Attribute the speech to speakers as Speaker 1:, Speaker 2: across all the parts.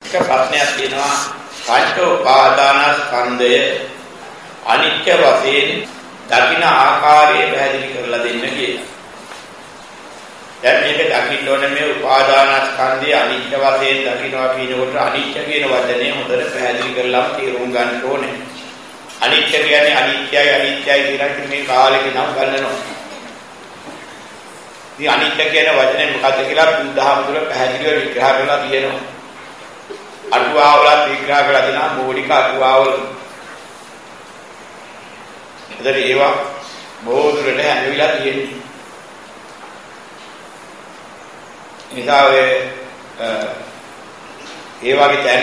Speaker 1: එක ප්‍රශ්නයක් තියෙනවා පංච උපාදානස්කන්ධය අනිත්‍ය වශයෙන් දකින්න ආකාරය පැහැදිලි කරලා දෙන්න කියලා. දැන් මේක දකින්න ඕනේ මේ උපාදානස්කන්ධය අනිත්‍ය වශයෙන් දකින්නවා කියනකොට අනිත්‍ය කියන වචනේ හොඳට පැහැදිලි කරලා තේරුම් ගන්න ඕනේ. අනිත්‍ය කියන්නේ අනිත්‍යයි කියලා මේ කාලෙක නම් ගන්නනවා. ඉතින් අනිත්‍ය කියන වචනේ මොකක්ද කියලා බුදුදහම තුළ පැහැදිලිව විග්‍රහ කරලා තියෙනවා. අටුවාවල විග්‍රහ කරලා තියෙනවා මූලික අටුවාවල. ඒතර ඒවා බොහෝ දුරට හැදවිලා තියෙනවා. නිසා ඒ වගේ දැන්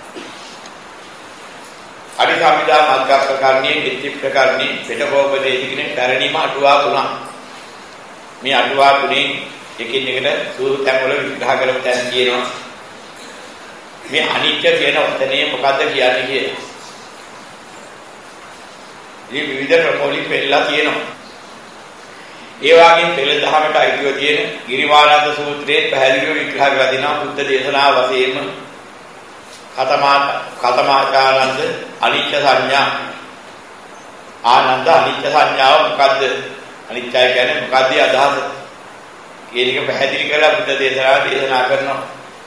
Speaker 1: අනිසම්විදා මග්ග ප්‍රකරණයේ නිත්‍ය ප්‍රකරණයේ පිටකෝපදේශ කියන පැරණිම අටුවා තුනක්. මේ අටුවා තුනේ එකින් එකට සූරු තැන්වල විග්‍රහ කරපු තැන් කියනවා. මේ අනිත්‍ය කියන වචනේ මොකද්ද කියන්නේ කියලා. මේ විවිධ ප්‍රකෝලින් පෙළලා තියෙනවා. ඒ වගේම පෙළ දහමට අයිතිව තියෙන ගිරිමානන්ද සූත්‍රයේ පැහැදිලිව විග්‍රහ කරලා දෙනවා බුද්ධ දේශනාව වශයෙන්ම කතමාචානන්ද අනිත්‍ය සංඥා ආනන්ද අනිත්‍ය සංඥාව මොකද්ද අනිත්‍යය කියන්නේ මොකද්ද අදහස කියන එක පැහැදිලි කරලා බුද්ධ දේශනාව දේශනා කරනවා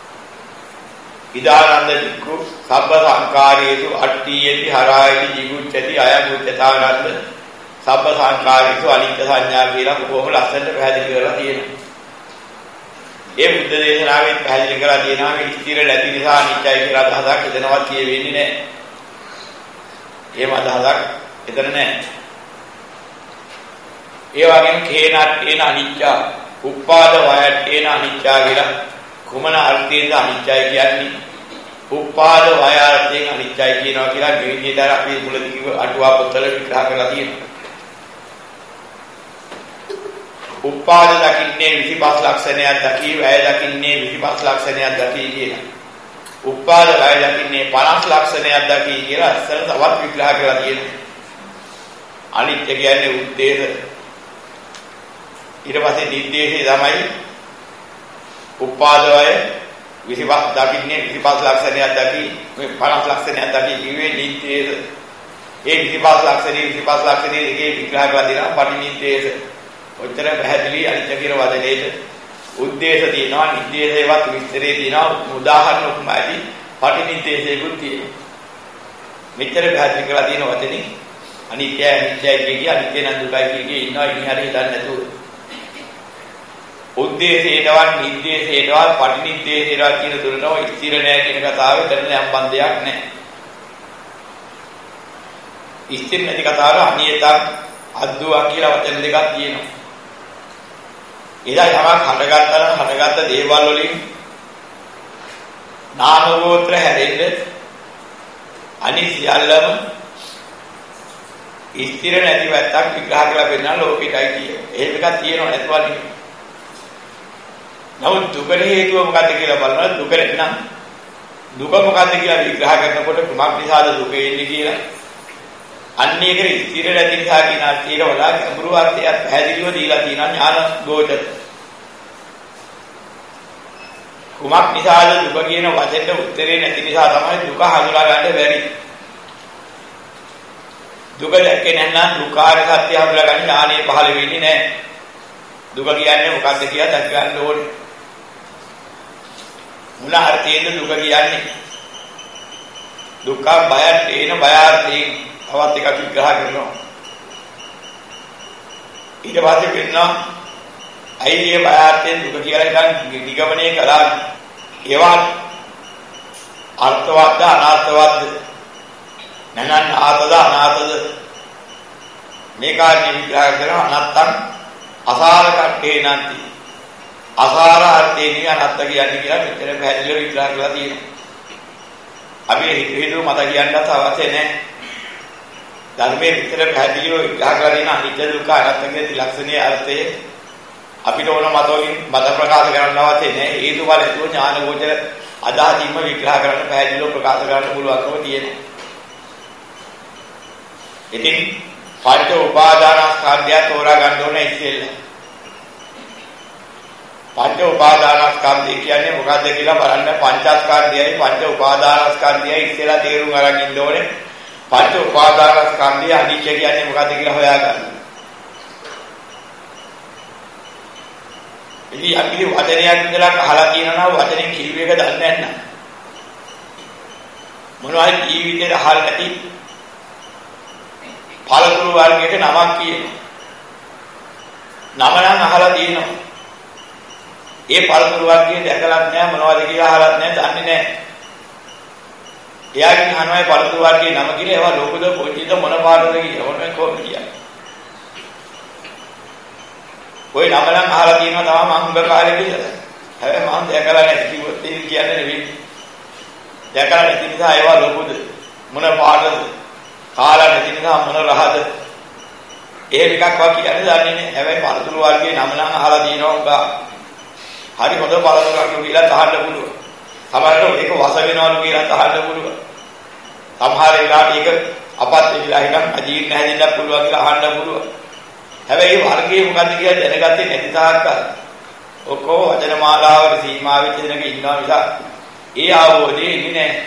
Speaker 1: ඉදානන්ද චික්කු සබ්බ සංකාරයේසු අට්ඨියති හරායති ජීවුච්චති අයමුච්චතානන්ද සබ්බ සංකාරයේසු අනිත්‍ය සංඥා කියලා කොහොම ලස්සනට පැහැදිලි කරලා තියෙනවා. ඒ බුද්ධ දේශනාවෙන් පැහැදිලි කරලා තියෙනවා මේ ස්ථිර නැති නිසා අනිත්‍යයි කියලා අදහසක් එතනවත් කියෙන්නේ නැහැ. එහෙම අදහසක් එතන නැහැ. ඒ වගේම කේනට්ඨේන අනිත්‍ය, උප්පාද වයට්ඨේන අනිත්‍ය කියලා කුමන අර්ථයෙන්ද අනිත්‍යයි කියන්නේ? උප්පාද වය අර්ථයෙන් අනිත්‍යයි කියනවා කියලා මේ විදිහට අපි මුලදී කිව්ව අටුවා පොතල විග්‍රහ කරලා තියෙනවා. උපාද දකින්නේ 25 ලක්ෂණයක් දකි, වැය දකින්නේ 25 ලක්ෂණයක් දකි කියලා. උපාද වැය දකින්නේ 50 ලක්ෂණයක් දකි කියලා අස්සල තවත් විග්‍රහ කරලා තියෙනවා. අනිත්‍ය කියන්නේ උද්දේශ. ඊට පස්සේ නිද්දේශය තමයි උපාද වැය 25 දකින්නේ 25 ලක්ෂණයක් දකි, මේ 50 ලක්ෂණයක් දකි කිව්වේ නිද්දේශ. ඒ 25 ලක්ෂණේ දෙකේ විග්‍රහ කරලා දෙනවා පටිනිද්දේශ. ඔච්චර පැහැදිලි අනිත්‍ය කියන වචනේට උද්දේශ තියෙනවා නිද්දේශේවත් විස්තරේ තියෙනවා උදාහරණ උපමාදී පටිනිද්දේශයකුත් තියෙනවා මෙච්චර පැහැදිලි කරලා තියෙන වචනේ අනිත්‍යයි කිය අනිත්‍ය නම් දුකයි කිය ඉන්නවා ඉන්නේ හරිය හිතන්නේ නැතුව උද්දේශේටවත් නිද්දේශේටවත් පටිනිද්දේශේටවත් කියන තුනම ස්ථිර නැහැ කියන කතාවේ දෙන්න සම්බන්ධයක් නැහැ ස්ථිර නැති කතාවල අනියතක් අද්දුවා කියලා වචන දෙකක් තියෙනවා. එදා යමක් හටගත්ත දේවල් වලින් නාම ගෝත්‍ර හැරෙන්න අනිසියල්ලම ස්ථිර නැති වැත්තක් විග්‍රහ කරලා පෙන්නන ලෝකෙටයි තියෙන්නේ. එහෙම එකක් තියෙනව නැතුව නෙමෙයි. නමුත් දුකට හේතුව මොකද්ද කියලා බලනවා දුකට නම් දුක මොකද්ද කියලා විග්‍රහ කරනකොට කුමක් නිසාද දුක එන්නේ කියලා අන්නේකේ ස්ථිර නැති නිසා කියන අර්ථයක වඩා ගැඹුරු අර්ථයක් පැහැදිලිව දීලා තියෙනවා ඥාන ගෝචර. කුමක් නිසාද දුක කියන වචෙන්ට උත්තරේ නැති නිසා තමයි දුක හඳුනා ගන්න බැරි. දුක දැක්කේ නැත්නම් දුකාර සත්‍ය හඳුනා ගන්න ඥානෙ පහළ වෙන්නේ නැහැ. දුක කියන්නේ මොකක්ද කියලා දැක ගන්න ඕනේ. මුල අර්ථයෙන් දුක කියන්නේ දුක්ඛ බයත් එන බයාර්ථයෙන් තවත් එකක් විග්‍රහ කරනවා. ඊට පස්සේ වෙනවා අයියේ බයාර්ථයෙන් දුක කියලා එකක් නිගමනය කළා. ඒවා අර්ථවත්ද අනාර්ථවත්ද? නැනන් ආතද අනාතද? මේ කාර්ය විග්‍රහ කරනවා අනත්තං අසාර කට්ඨේ නැති. අසාර අර්ථයෙන් අනත්ත කියන්නේ කියලා මෙතන පැහැදිලිව විග්‍රහ කරලා තියෙනවා. අපි හිතුව මත කියන්නත් අවශ්‍ය නැහැ. ධර්මයේ විතර පැහැදිලිව විග්‍රහ කරලා තියෙන අනිත්‍ය දුක්ඛ අනාත්මයේ ත්‍රිලක්ෂණීය අර්ථය අපිට ඕන මත ප්‍රකාශ කරන්න අවශ්‍ය නැහැ. හේතු වල හේතුව ඥාන ගෝචර අදාහීම විග්‍රහ කරන්න පැහැදිලිව ප්‍රකාශ කරන්න පුළුවන්කම තියෙනවා. ඉතින් පංච උපාදානස්කන්ධය තෝරා ගන්න ඕනේ ඉතින්. පංච උපාදානස්කන්ධය කියන්නේ මොකක්ද කියලා බලන්න. පංචස්කන්ධයයි පංච උපාදානස්කන්ධයයි ඉස්සෙල්ලා තේරුම් අරන් ඉන්න ඕනේ. පංච උපාදානස්කන්ධය අනිත්‍ය කියන්නේ මොකක්ද කියලා හොයාගන්න. ඉතින් අපි වචනයක් විතරක් අහලා කියනවා වචනේ කිව්ව එක දන්නේ නැත්නම් මොනවද ජීවිතේ අහලා නැති පළතුරු වර්ගයක නමක් කියනවා. නම නම් අහලා තියෙනවා. ඒ පළතුරු වර්ගය දැකලත් නැහැ මොනවද කියලා අහලත් නැහැ දන්නේ නැහැ. එයාගෙන් අහනවා ඒ පළතුරු වර්ගයේ නම කියලා ඒවා ලෝකද පොඩිද මොන පාටද කියලා ඕනේ කොහොමද කියන්නේ. ඔය නම නම් අහලා තියෙනවා තමයි මම හුඟ කාලෙක ඉඳලා. හැබැයි මම දැකලා නැහැ කිව්වොත් ඒක කියන්නේ නෙවෙයි. දැකලා නැති නිසා ඒවා ලෝකද මොන පාටද කාලා නැති නිසා මොන රහද එහෙම එකක් වා කියන්නේ දන්නේ නැහැ. හැබැයි පළතුරු වර්ගයේ නම නම් අහලා තියෙනවා උගා. හරි හොඳ පළතුරක් කියලා තහන්න පුළුවන්. සමහරවිට ඒක වස වෙනවලු කියලා තහන්න පුළුවන්. සමහර වෙලාවට ඒක අපත් වෙලා හිටන් අජීර්ණ හැදෙන්නත් පුළුවන් කියලා අහන්න පුළුවන්. හැබැයි මේ වර්ගයේ මොකද්ද කියලා දැනගත්තේ නැති තාක්කල් ඔක්කොම වචන මාලාවක සීමා වෙච්ච දෙනක ඉන්නවා නිසා ඒ ආවෝදේ ඉන්නේ නැහැ.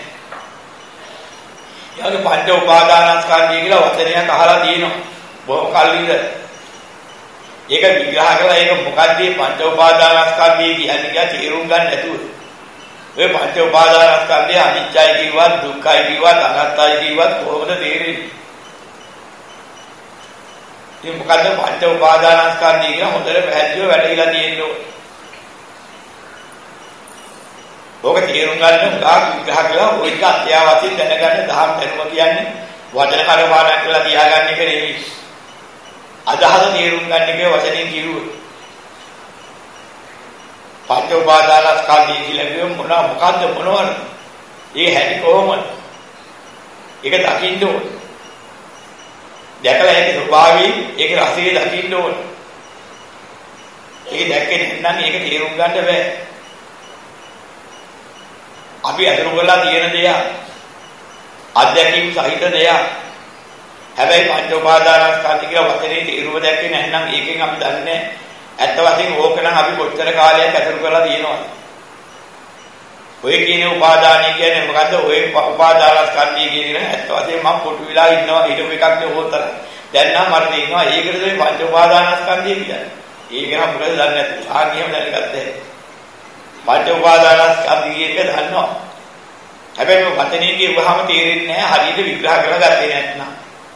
Speaker 1: යාගේ පංච උපාදානස්කන්ධය කියලා වචනයක් අහලා තියෙනවා. බොහොම කල්ලිද ඒක විග්‍රහ කරලා ඒක මොකද්ද මේ පංච උපාදානස්කන්ධය කියන්නේ කියලා තේරුම් ගන්න නැතුව ඔය පංච උපාදානස්කන්ධය අනිත්‍යයි කිව්වත් දුක්ඛයි කිව්වත් අනාත්තයි කිව්වත් කොහොමද තේරෙන්නේ? මේ මොකද්ද පංච උපාදානස්කන්ධය කියලා හොඳට පැහැදිලිව වැටහිලා තියෙනවා. ඕක තේරුම් ගන්න උගාක් විග්‍රහ කළා ඔය එක අත්‍යවශ්‍යයෙන් දැනගන්න දහම් ධර්ම කියන්නේ වචන කඩපාඩම් කරලා තියාගන්න එක නෙවෙයි. අදහස තේරුම් ගන්න එකේ වචනේ කිව්වේ. පංච උපාදානස්කන්ධය කියලා මොකද්ද මොනවද? ඒ හැටි කොහොමද? ඒක දකින්න ඕනේ. දැකලා ඒකේ ස්වභාවය, ඒකේ රසය දකින්න ඕනේ. ඒක දැක්කේ නැත්නම් ඒක තේරුම් ගන්න බෑ. අපි අතුරු කරලා තියෙන දෙයක් අධ්‍යක්ීම් සහිත දෙයක්. හැබැයි පංච උපාදානස්කන්ධය කියලා වචනේ තේරුම දැක්කේ නැත්නම් ඒකෙන් අපි දන්නේ ඇත්ත වශයෙන් ඕක නම් අපි කොච්චර කාලයක් අතුරු කරලා තියෙනවද? ඔය කියන උපාදානය කියන්නේ මොකද්ද? ඔය උපාදානස්කන්ධය කියන්නේ ඇත්ත වශයෙන් මම කොටු වෙලා ඉන්නවා ඊටම එකක් නේ ඕතර. දැන් නම් මට තේරෙනවා ඒකද මේ පංච උපාදානස්කන්ධය කියන්නේ. ඒක නම් මොකද දන්නේ නැත්නම් ආගියම දැනගත්තේ. පංච උපාදානස්කන්ධය එක දන්නවා. හැබැයි මේ වචනේ කියවහම තේරෙන්නේ නැහැ හරියට විග්‍රහ කරලා ගත්තේ නැත්නම්.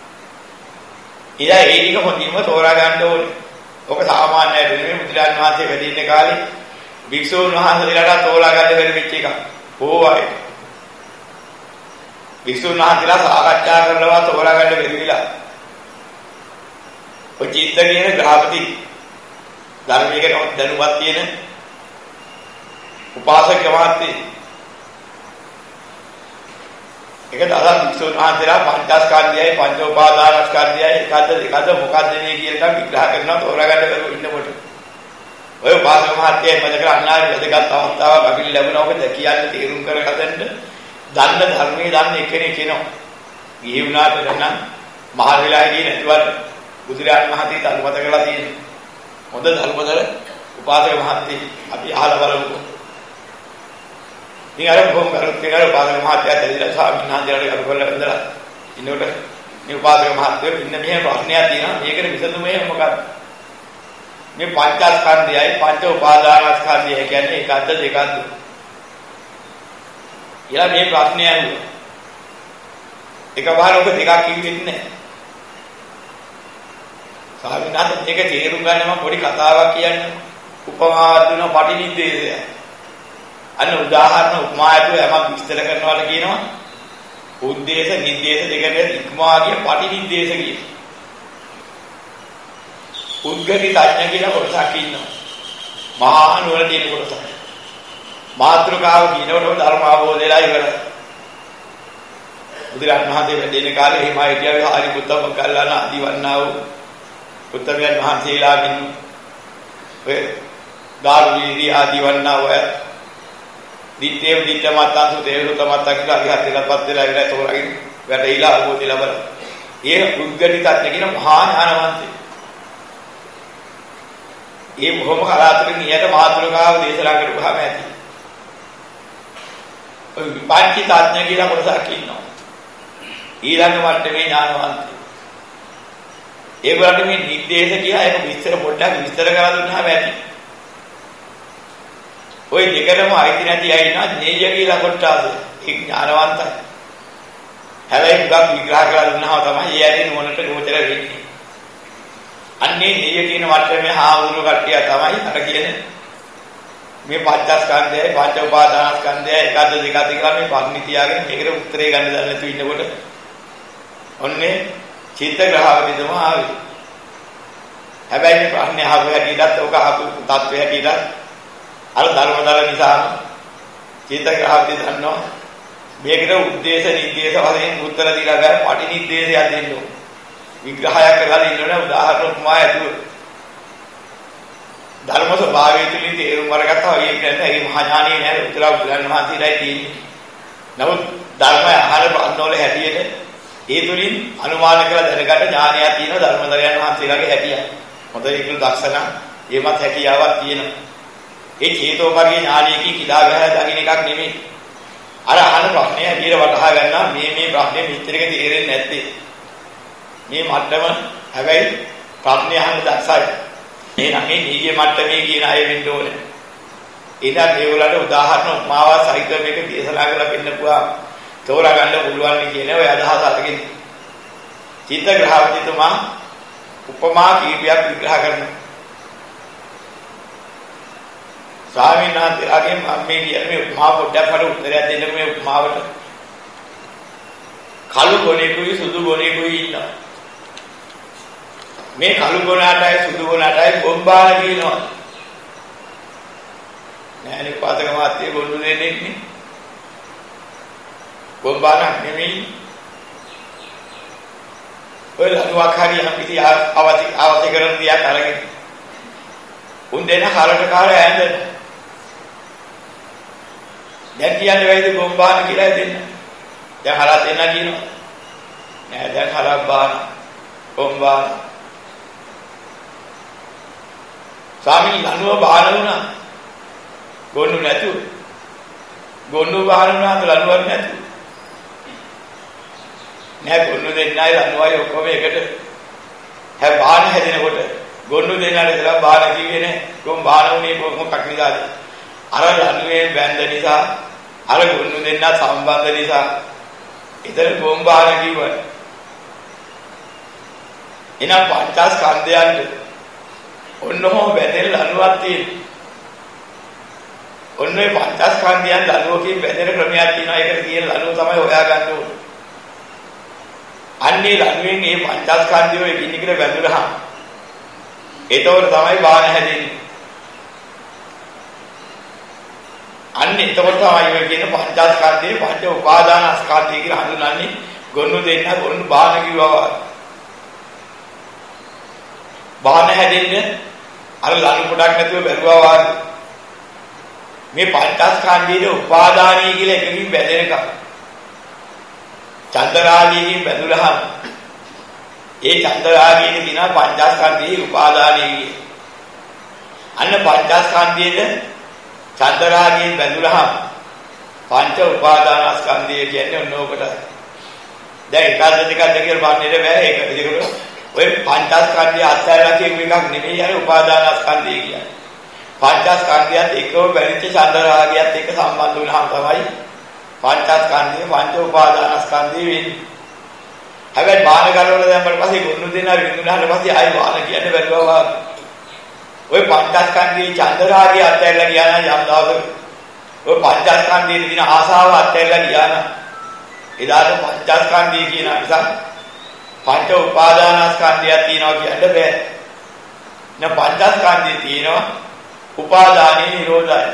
Speaker 1: ඒ ටික හොඳින්ම තෝරා ගන්න ඕනේ. ඔක සාමාන්‍යයෙන් නෙමෙයි බුදුරජාණන් වහන්සේ වැඩි ඉන්න කාලේ භික්ෂුන් වහන්සේලාට තෝරා ගන්න බැරි වෙච්ච එකක්. ඕවායි. භික්ෂුන් වහන්සේලා සාකච්ඡා කරනවා තෝරා ගන්න බැරි විලා. ඔය චිත්ත කියන ග්‍රහපති ධර්මයකට දැනුමක් තියෙන උපාසක මහත්තයෙක්. ඒක දහස් භික්ෂුන් වහන්සේලා පංචස්කන්ධයයි පංච උපාදානස්කන්ධයයි එකද මොකද්ද මේ කියලා විග්‍රහ කරනවා තෝරා ගන්න බැරුව ඉන්නකොට. ඔය උපාසක මහත්තයා මතක අන්නාරි වැදගත් අවස්ථාවක් අපිට ලැබුණා. ඔබ කියන්නේ තේරුම් කරගන්න දන්න ධර්මයේ දන්න එකනේ කියනවා. ගිහි වුණාට නම් මහා වෙලා හිටියේ නැතුවත් බුදුරජාණන් වහන්සේ ධර්මත කරලා තියෙනවා. හොඳ ධර්මතර උපාසක මහත්තයෙක් අපි අහලා බලමු. ඉතින් අර බොහොම කරුත් කියන උපාසක මහත්තයා දෙවිලා ස්වාමීන් වහන්සේලාට කරු කරලා ඉඳලා ඉන්නකොට මේ උපාසක මහත්තයෝ ඉන්න මෙහෙම ප්‍රශ්නයක් තියෙනවා. මේකට විසඳුම මොකක්ද? මේ පංචස්කන්ධයයි පංච උපාදානස්කන්ධය කියන්නේ එකක්ද දෙකක්ද? ඊළඟ මේ ප්‍රශ්නය අහුවා. එකපාර ඔබ දෙකක් කිව්වෙත් නැහැ. ස්වාමීන් වහන්සේ මේක තේරුම් ගන්න මම පොඩි කතාවක් කියන්නම්. උපමාවක් දුන පටිනිද්දේශය. අන්න උදාහරණ උපමායතු යමක් විස්තර කරනවාට කියනවා උද්දේශ නිද්දේශ දෙකට ඉක්මවා ගිය පටිනිද්දේශ කියන. උද්ගති තඥ කියලා කොටසක් ඉන්නවා. මහා නුවණ තියෙන කොටසක්. මාත්‍රකාව කියනකොට ධර්ම අවබෝධයලා ඉවරයි. බුදුරජාණන් වහන්සේ වැඩ ඉන කාලේ හිමා හිටියා හරිපුත්ත මොග්ගල්ලාන ආදි වන්නා වූ උත්තමයන් වහන්සේලාගෙන් ඔය ධාර්මීදී ආදි වන්නා වූ දිත්තේව දිත්ත මත්තං සුදේව සුත මත්තං කියලා අරිහත්ත්වයටපත් වෙලා ඉවරයි තෝරාගෙන වැටහිලා අවබෝධය ලබලා. ඒ උද්ගති තඥ කියන මහා ඥානවන්තය. ඒ බොහොම කලාතුරකින් ඊට මාතෘකාව දේශනා කරුවාම ඇති. ඔය විපංචිත අඥ කියලා කොටසක් ඉන්නවා. ඊළඟ මට්ටමේ ඥානවන්තයෝ. ඒගොල්ලන්ට මේ නිर्देश කියලා ඒක විස්තර පොඩ්ඩක් විස්තර කරලා දුන්නාම ඇති. ওই දෙකම අයිති නැති අය ඉන්නවා නේය කියලා කොටස. ඒක ඥානවන්තයි. හැබැයි ගක් විග්‍රහ කරලා දුන්නාම තමයි ඒ ඇදී නුවණට ගෝචර වෙන්නේ. අන්නේ නේය කියන මට්ටමේ හාමුදුරු කට්ටිය තමයි අර කියන්නේ මේ පංචස්කන්ධයයි පංච උපාදානස්කන්ධයයි එකද දෙකද කියලා මේ පග්නි තියාගෙන මේකට උත්තරේ ගන්න දන්නේ නැතුව ඉන්නකොට ඔන්නේ චිත්ත ග්‍රහවදිතම ආවේ. හැබැයි මේ ප්‍රශ්නේ අහපු හැටියටත් ඔක අහපු තත්ත්වය හැටියට අර ධර්මදල නිසාම චිත්ත ග්‍රහවදිත දන්නවා මේකට උද්දේශ නිर्देश වශයෙන් උත්තර දීලා ගන්න පටි නිर्देशයක් දෙන්න ඕන. විග්‍රහයක් කරලා දෙන්න ඕන උදාහරණ උපමා ඇතුව. ධර්ම ස්වභාවය තුළින් තේරුම් අරගත්තා වගේ කියන්නේ ඒ මහා ඥානිය නෑ උත්තර බුදුන් වහන්සේලායි තියෙන්නේ. නමුත් ධර්මය අහල බන්නවල හැටියට ඒ තුළින් අනුමාන කරලා දැනගන්න ඥානයක් තියෙනවා ධර්මදරයන් වහන්සේලාගේ හැටිය. මොකද ඒක දක්ෂණ ඒමත් හැකියාවක් තියෙනවා. ඒ චේතෝපරිය ඥානයකින් කිදා ගහලා දකින්න එකක් නෙමෙයි. අර අහන ප්‍රශ්නේ හැටියට වටහා ගන්නවා මේ ප්‍රශ්නේ මෙච්චරක තේරෙන්නේ නැත්තේ. මේ මට්ටම හැබැයි ප්‍රශ්නේ අහන්න දක්ෂයි. එහෙනම් මේ නීය මට්ටමේ කියන අය වෙන්න ඕනේ. ඉතින් ඒගොල්ලන්ට උදාහරණ උපමාවක් සහිතව මේක දේශනා කරලා පෙන්නපුවා තෝරා ගන්න පුළුවන් කියන ඔය අදහස අතකින් චිත්ත ග්‍රහවදිතමා උපමා කීපයක් විග්‍රහ කරනවා. ස්වාමීන් වහන්සේලාගෙන් මම මේ කියන්නේ මේ උපමා පොඩ්ඩක් හරි උත්තරයක් දෙන්න මේ උපමාවට. කළු ගොනෙකුයි සුදු ගොනෙකුයි ඉන්නවා. මේ කළු ගොනාටයි සුදු ගොනාටයි බොම්බාන කියනවා. නෑනේ පාතක මාත්‍ය ගොන්නු දෙන්නේ නේ. බොම්බාන නෙමෙයි. ඔය ලනුවක් හරි යම් කිසි අවශ්‍ය කරන දියක් අරගෙන. උන් දෙන හරට කාර ඇඳන. දැන් කියන්නේ වෙයිද බොම්බාන කියලා දෙන්න. දැන් හරක් දෙන්න කියනවා. නෑ දැන් හරක් බාන බොම්බාන. ස්වාමීන් ලනුව බාන වුණා. ගොන්නු නැතුව. ගොන්නු බාන වුණාද ලනුවක් නැතුව. නෑ ගොන්නු දෙන්නයි ලනුවයි ඔක්කොම එකට. හැබැයි බාන හැදෙනකොට ගොන්නු දෙන්නාට ඉතලා බාන කිව්වේ නෑ. කොම් බාන වුණේ මොකක් නිසාද? අර ලනුවේ බැඳ නිසා අර ගොන්නු දෙන්නා සම්බන්ධ නිසා ඉතින් කොම් බාන කිව්වා. එනම් පංචස්කන්ධයන්ට ඔන්නෝම බැඳෙන ලනුවක් තියෙනවා. ඔන්නේ පංචස්කන්ධයන් ලනුවකින් බැඳෙන ක්‍රමයක් තියෙනවා. ඒකට කියන ලනුව තමයි හොයාගන්න ඕනේ. අන්නේ ලනුවෙන් මේ පංචස්කන්ධය එකින් එකට බැඳුනහම ඒතකොට තමයි බාන හැදෙන්නේ. අන්නේ එතකොට තමයි ඔය කියන පංචස්කන්ධේ පංච උපාදානස්කන්ධය කියලා හඳුන්වන්නේ. ගොන්නු දෙන්න ගොන්නු බාන කිව්වා. බාන හැදෙන්නේ අර ලනු පොඩක් නැතුව බැලුවා වාගේ. මේ පංචස්කන්ධයේ උපාදානයි කියලා එකකින් බැඳෙන එක. චන්දරාගයෙන් බැඳුනහම ඒ චන්දරාගයෙන් කියන පංචස්කන්ධයේ උපාදානයි. අන්න පංචස්කන්ධයේ චන්දරාගයෙන් බැඳුනහම පංච උපාදානස්කන්ධය කියන්නේ ඔන්නෝකට. දැන් එකද දෙකද කියලා බලන්නේ බෑ. ඒක විදිහට ඔය පංචස්කන්ධය අත්හැරලා කියන එකක් නෙමෙයි අර උපාදානස්කන්ධය කියන්නේ. පංචස්කන්ධයත් එකව බැරිච්ච චන්දරාගයත් එක්ක සම්බන්ධ වුණාම තමයි පංචස්කන්ධය පංච උපාදානස්කන්ධය වෙන්නේ. හැබැයි බාන ගලවලා දැම්මම පස්සේ ගොන්නු දෙනා විඳුනාට පස්සේ ආයි බාන කියන්නේ බැලුවා. ඔය පංචස්කන්ධයේ චන්දරාගය අත්හැරලා ගියා නම් යම් දවසක ඔය පංචස්කන්ධයේ තියෙන ආසාව අත්හැරලා ගියා නම් එදාට පංචස්කන්ධය කියන නිසා පංච උපාදානස්කන්ධයක් තියෙනවා කියන්න බෑ. න පංචස්කන්ධය තියෙනවා උපාදානී නිරෝධය.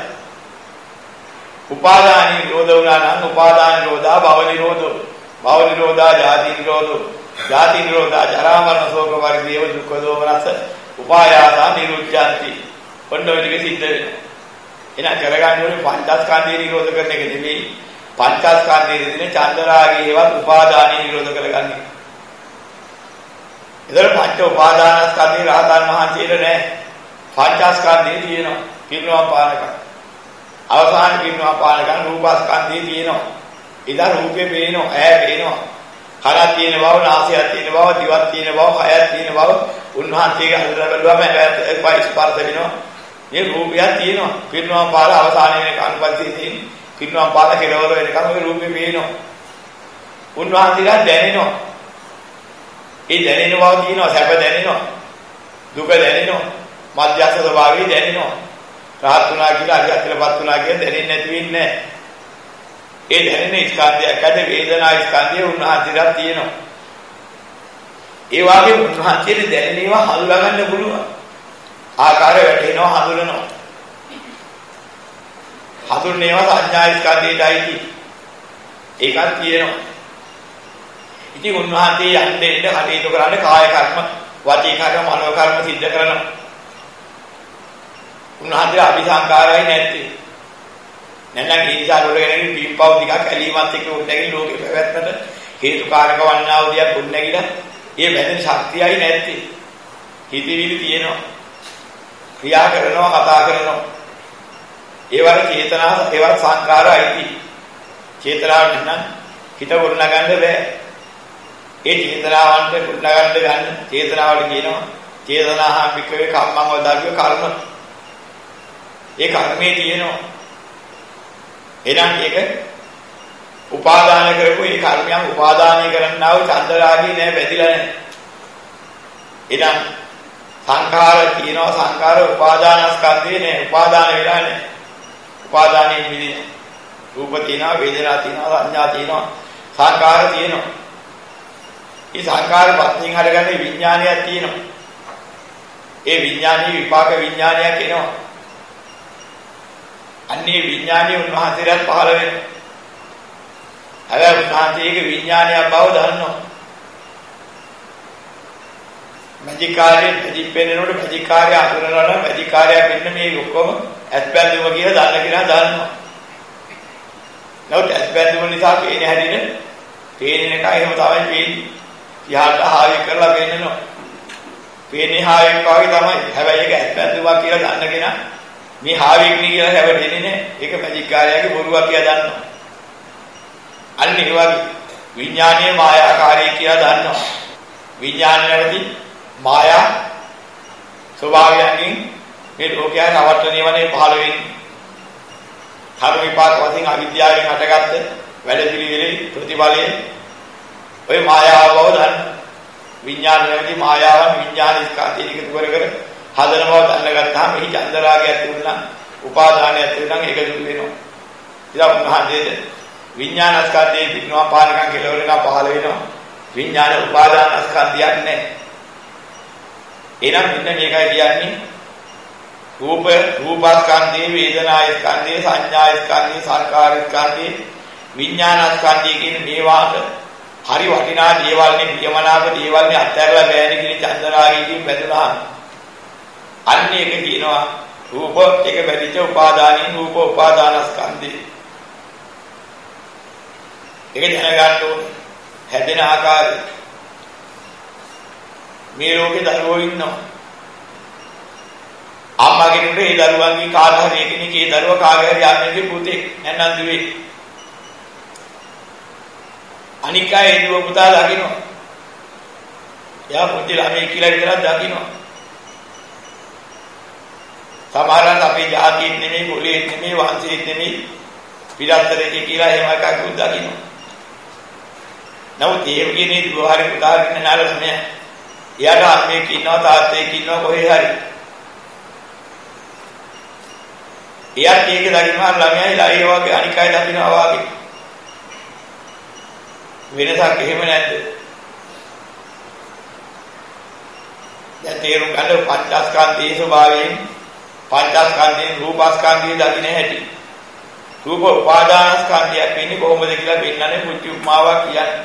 Speaker 1: උපාදානී නිරෝධ වුණා නම් උපාදාන නිරෝධා භව නිරෝධෝ. භව නිරෝධා ජාති නිරෝධෝ. ජාති නිරෝධා ජරා මරණ ශෝක පරිදේව දුක්ඛ දෝමනස උපායාසා නිරුද්ධಂತಿ. ඔන්න ඔය ටික සිද්ධ වෙනවා. එහෙනම් කරගන්න ඕනේ පංචස්කන්ධය නිරෝධ කරන එක නෙමෙයි. පංචස්කන්ධයේ තියෙන චන්දරාගයේවත් උපාදානී නිරෝධ කරගන්නේ. ඒතර පංච උපාදානස්කන්ධේ රහතන් වහන්සේට නෑ. පංචස්කන්ධේ තියෙනවා. පිරිනවම් පානක. අවසාන පිරිනවම් පානක රූපස්කන්ධේ තියෙනවා. ඉදා රූපේ පේනවා, ඈ පේනවා. කනක් තියෙන බව, නාසයක් තියෙන බව, දිවක් තියෙන බව, කයක් තියෙන බව උන්වහන්සේගේ අඳුර බැලුවම ඒක ස්පර්ශ වෙනවා. මේ රූපයක් තියෙනවා. පිරිනවම් පාන අවසාන වෙන කන්පන්තියේ තියෙන පිරිනවම් පාන කෙලවර වෙනකන් ওই රූපේ පේනවා. උන්වහන්සේලා දැනෙනවා. ඒ දැනෙන බව තියෙනවා, සැප දැනෙනවා. දුක දැනෙනවා. මධ්‍යස්ථ ස්වභාවය දැනෙනවා. රහත් වුණා කියලා අරියත්ලපත් වුණා කියලා දැනෙන්නේ නැති වෙන්නේ නැහැ. ඒ දැනෙන ස්කන්ධයක් ඇද වේදනා ස්කන්ධය උන්වහන්සේලා තියෙනවා. ඒ වගේ උන්වහන්සේට දැනෙනවා හඳුනා ගන්න පුළුවන්. ආකාරය වැටෙනවා හඳුනනවා. හඳුනනේවා සංඥා ස්කන්ධයටයි. ඒකක් තියෙනවා. ඉතින් උන්වහන්සේ යන්නේ කටයුතු කරන්නේ කාය කර්ම, වාචික කර්ම, මනෝ කර්ම සිද්ධ කරනවා. උන්වහන්සේ අபிසංකාරයි නැත්තේ. නැත්නම් ඊර්ෂ්‍යා වලගෙන පිම්පව් ටිකක් ඇලීමත් එක්ක උන්නගෙන ලෝකෙ පැවැත්මට හේතු කාරක වන්නා වූ දියක් උන්නගෙන ඒ වැදෙන ශක්තියයි නැත්තේ. හිතවිලි තියෙනවා. ක්‍රියා කරනවා, කතා කරනවා. ඒ වගේ චේතනා, ඒවත් සංකාරයි. චේතනාවට නම් හිත වුණා ගන්න බෑ. ඒ චේතනාවන්ට වුණා ගන්න චේතනාවට කියනවා චේතනාහං වික්‍රේ කම්මං වදාගිය කර්ම. ඒ කර්මයේ තියෙනවා. එහෙනම් ඒක උපාදාන කරපු ඒ කර්මයන් උපාදානය කරන්නා වූ චන්දරාගී නෑ, බැඳිලා නෑ. එහෙනම් සංඛාර තියෙනවා, සංඛාර උපාදානස්කන්ධේ නෑ, උපාදාන වෙලා නෑ. උපාදානයේ මිදින රූප තියෙනවා, වේදනා තියෙනවා, සංඥා තියෙනවා, සංඛාර තියෙනවා. මේ සංඛාර පත්‍යෙන් හටගන්නේ විඥානයක් තියෙනවා. ඒ විඥානීය විපාක විඥානයක් එනවා. අන්නේ විඥානීය උන්වහන්සේලාත් පහළ වෙනවා. හැබැයි උන්වහන්සේගේ විඥානයක් බව දන්නවා. මැජික් කාර්යයෙන් මැජික් පෙන්නනකොට මැජික් කාර්යය අඳුරනවා නම් මැජික් කාර්යය පෙන්න මේ ඔක්කොම ඇස්බැඳුම කියලා දන්න කෙනා දන්නවා. නමුත් ඇස්බැඳුම නිසා පේන හැදින පේන එක එහෙම තමයි පේන්නේ. තියාට හාවි කරලා පෙන්නනවා. පේන්නේ හාවික් වගේ තමයි. හැබැයි ඒක ඇස්බැඳුමක් කියලා දන්න කෙනා මේ හාවික් නේ කියලා හැබැයි නැහැ. ඒක මැජික් කාර්යයගේ බොරුවක් කියලා දන්නවා. අන්න ඒ වගේ විඥානීය මායාකාරී කියලා දන්නවා. විඥාන නැවති මායා ස්වභාවයෙන් මේ ලෝකයන් අවර්තනීයවනේ පහළ වෙන්නේ. කර්ම විපාක වශයෙන් අවිද්‍යාවෙන් හටගත්ත වැඩ පිළිවෙලේ ප්‍රතිඵලයේ ඔය මායාව බව දන්න. විඥාන නැවති මායාවන් විඥාන ස්කන්ධය එකතු කර කර හදන බව දැනගත්තාම මෙහි චන්දරාගයක් තිබුණා, උපාදානයක් තිබුණා, ඒක දුරු වෙනවා. ඉතින් උන්වහන්සේට විඥාන ස්කන්ධයේ පිටනවා පානකම් කෙලවරක පහළ වෙනවා. විඥාන උපාදාන ස්කන්ධයක් නැහැ. එහෙනම් මෙන්න මේකයි කියන්නේ රූපස්කන්ධේ, වේදනා ස්කන්ධේ, සංඥා ස්කන්ධේ, සංකාර ස්කන්ධේ, විඥාන ස්කන්ධය කියන මේවාට හරි වටිනා දේවල් නේ, ප්‍රියමනාප දේවල් නේ අත්හැරලා බෑනේ කියන චන්දරාගයෙන් බැඳුනා. අන්න ඒක කියනවා රූප එක බැඳිච්ච උපාදානින් රූප උපාදානස්කන්ධේ. ඒක දැනගන්න ඕනේ. හැදෙන ආකාරය. මේ ලෝකේ දරුවෝ ඉන්නවා. අම්මාගෙනුට ඒ දරුවන්ගේ කාට හරි කෙනෙක් ඒ දරුවා කාගේ හරි අම්මගේ පුතේ නැත්නම් දුවේ. අනික ඒ දුව පුතා දකින්නවා. එයා පුතේ ළමයි කියලා විතරක් දකින්නවා. සමහරවිට අපේ ජාතියෙන් නෙමෙයි, කුලයෙන් නෙමෙයි, වංශයෙන් නෙමෙයි, පිටස්තරේ කියලා එහෙම එකක් උත් දකින්නවා. නමුත් ඒ වගේ දුව හරි පුතා කෙනෙක් නාලා ළමයා. එයාට අම්මේ කින්නවා, තාත්තේ කින්නවා, කොහේ හරි. එයාට ඒක දකින්නවා ළමයායිලා ඒ වගේ අනික් අය දකින්නවා වගේ. වෙනසක් එහෙම නැද්ද? දැන් තේරුම් ගන්න පංචස්කන්ධයේ ස්වභාවයෙන් පංචස්කන්ධයෙන් රූපස්කන්ධය දකින්න හැටි. රූප උපාදානස්කන්ධයක් වෙන්නේ කොහොමද කියලා පෙන්නන්නේ මුචි උපමාවක් කියන්නේ.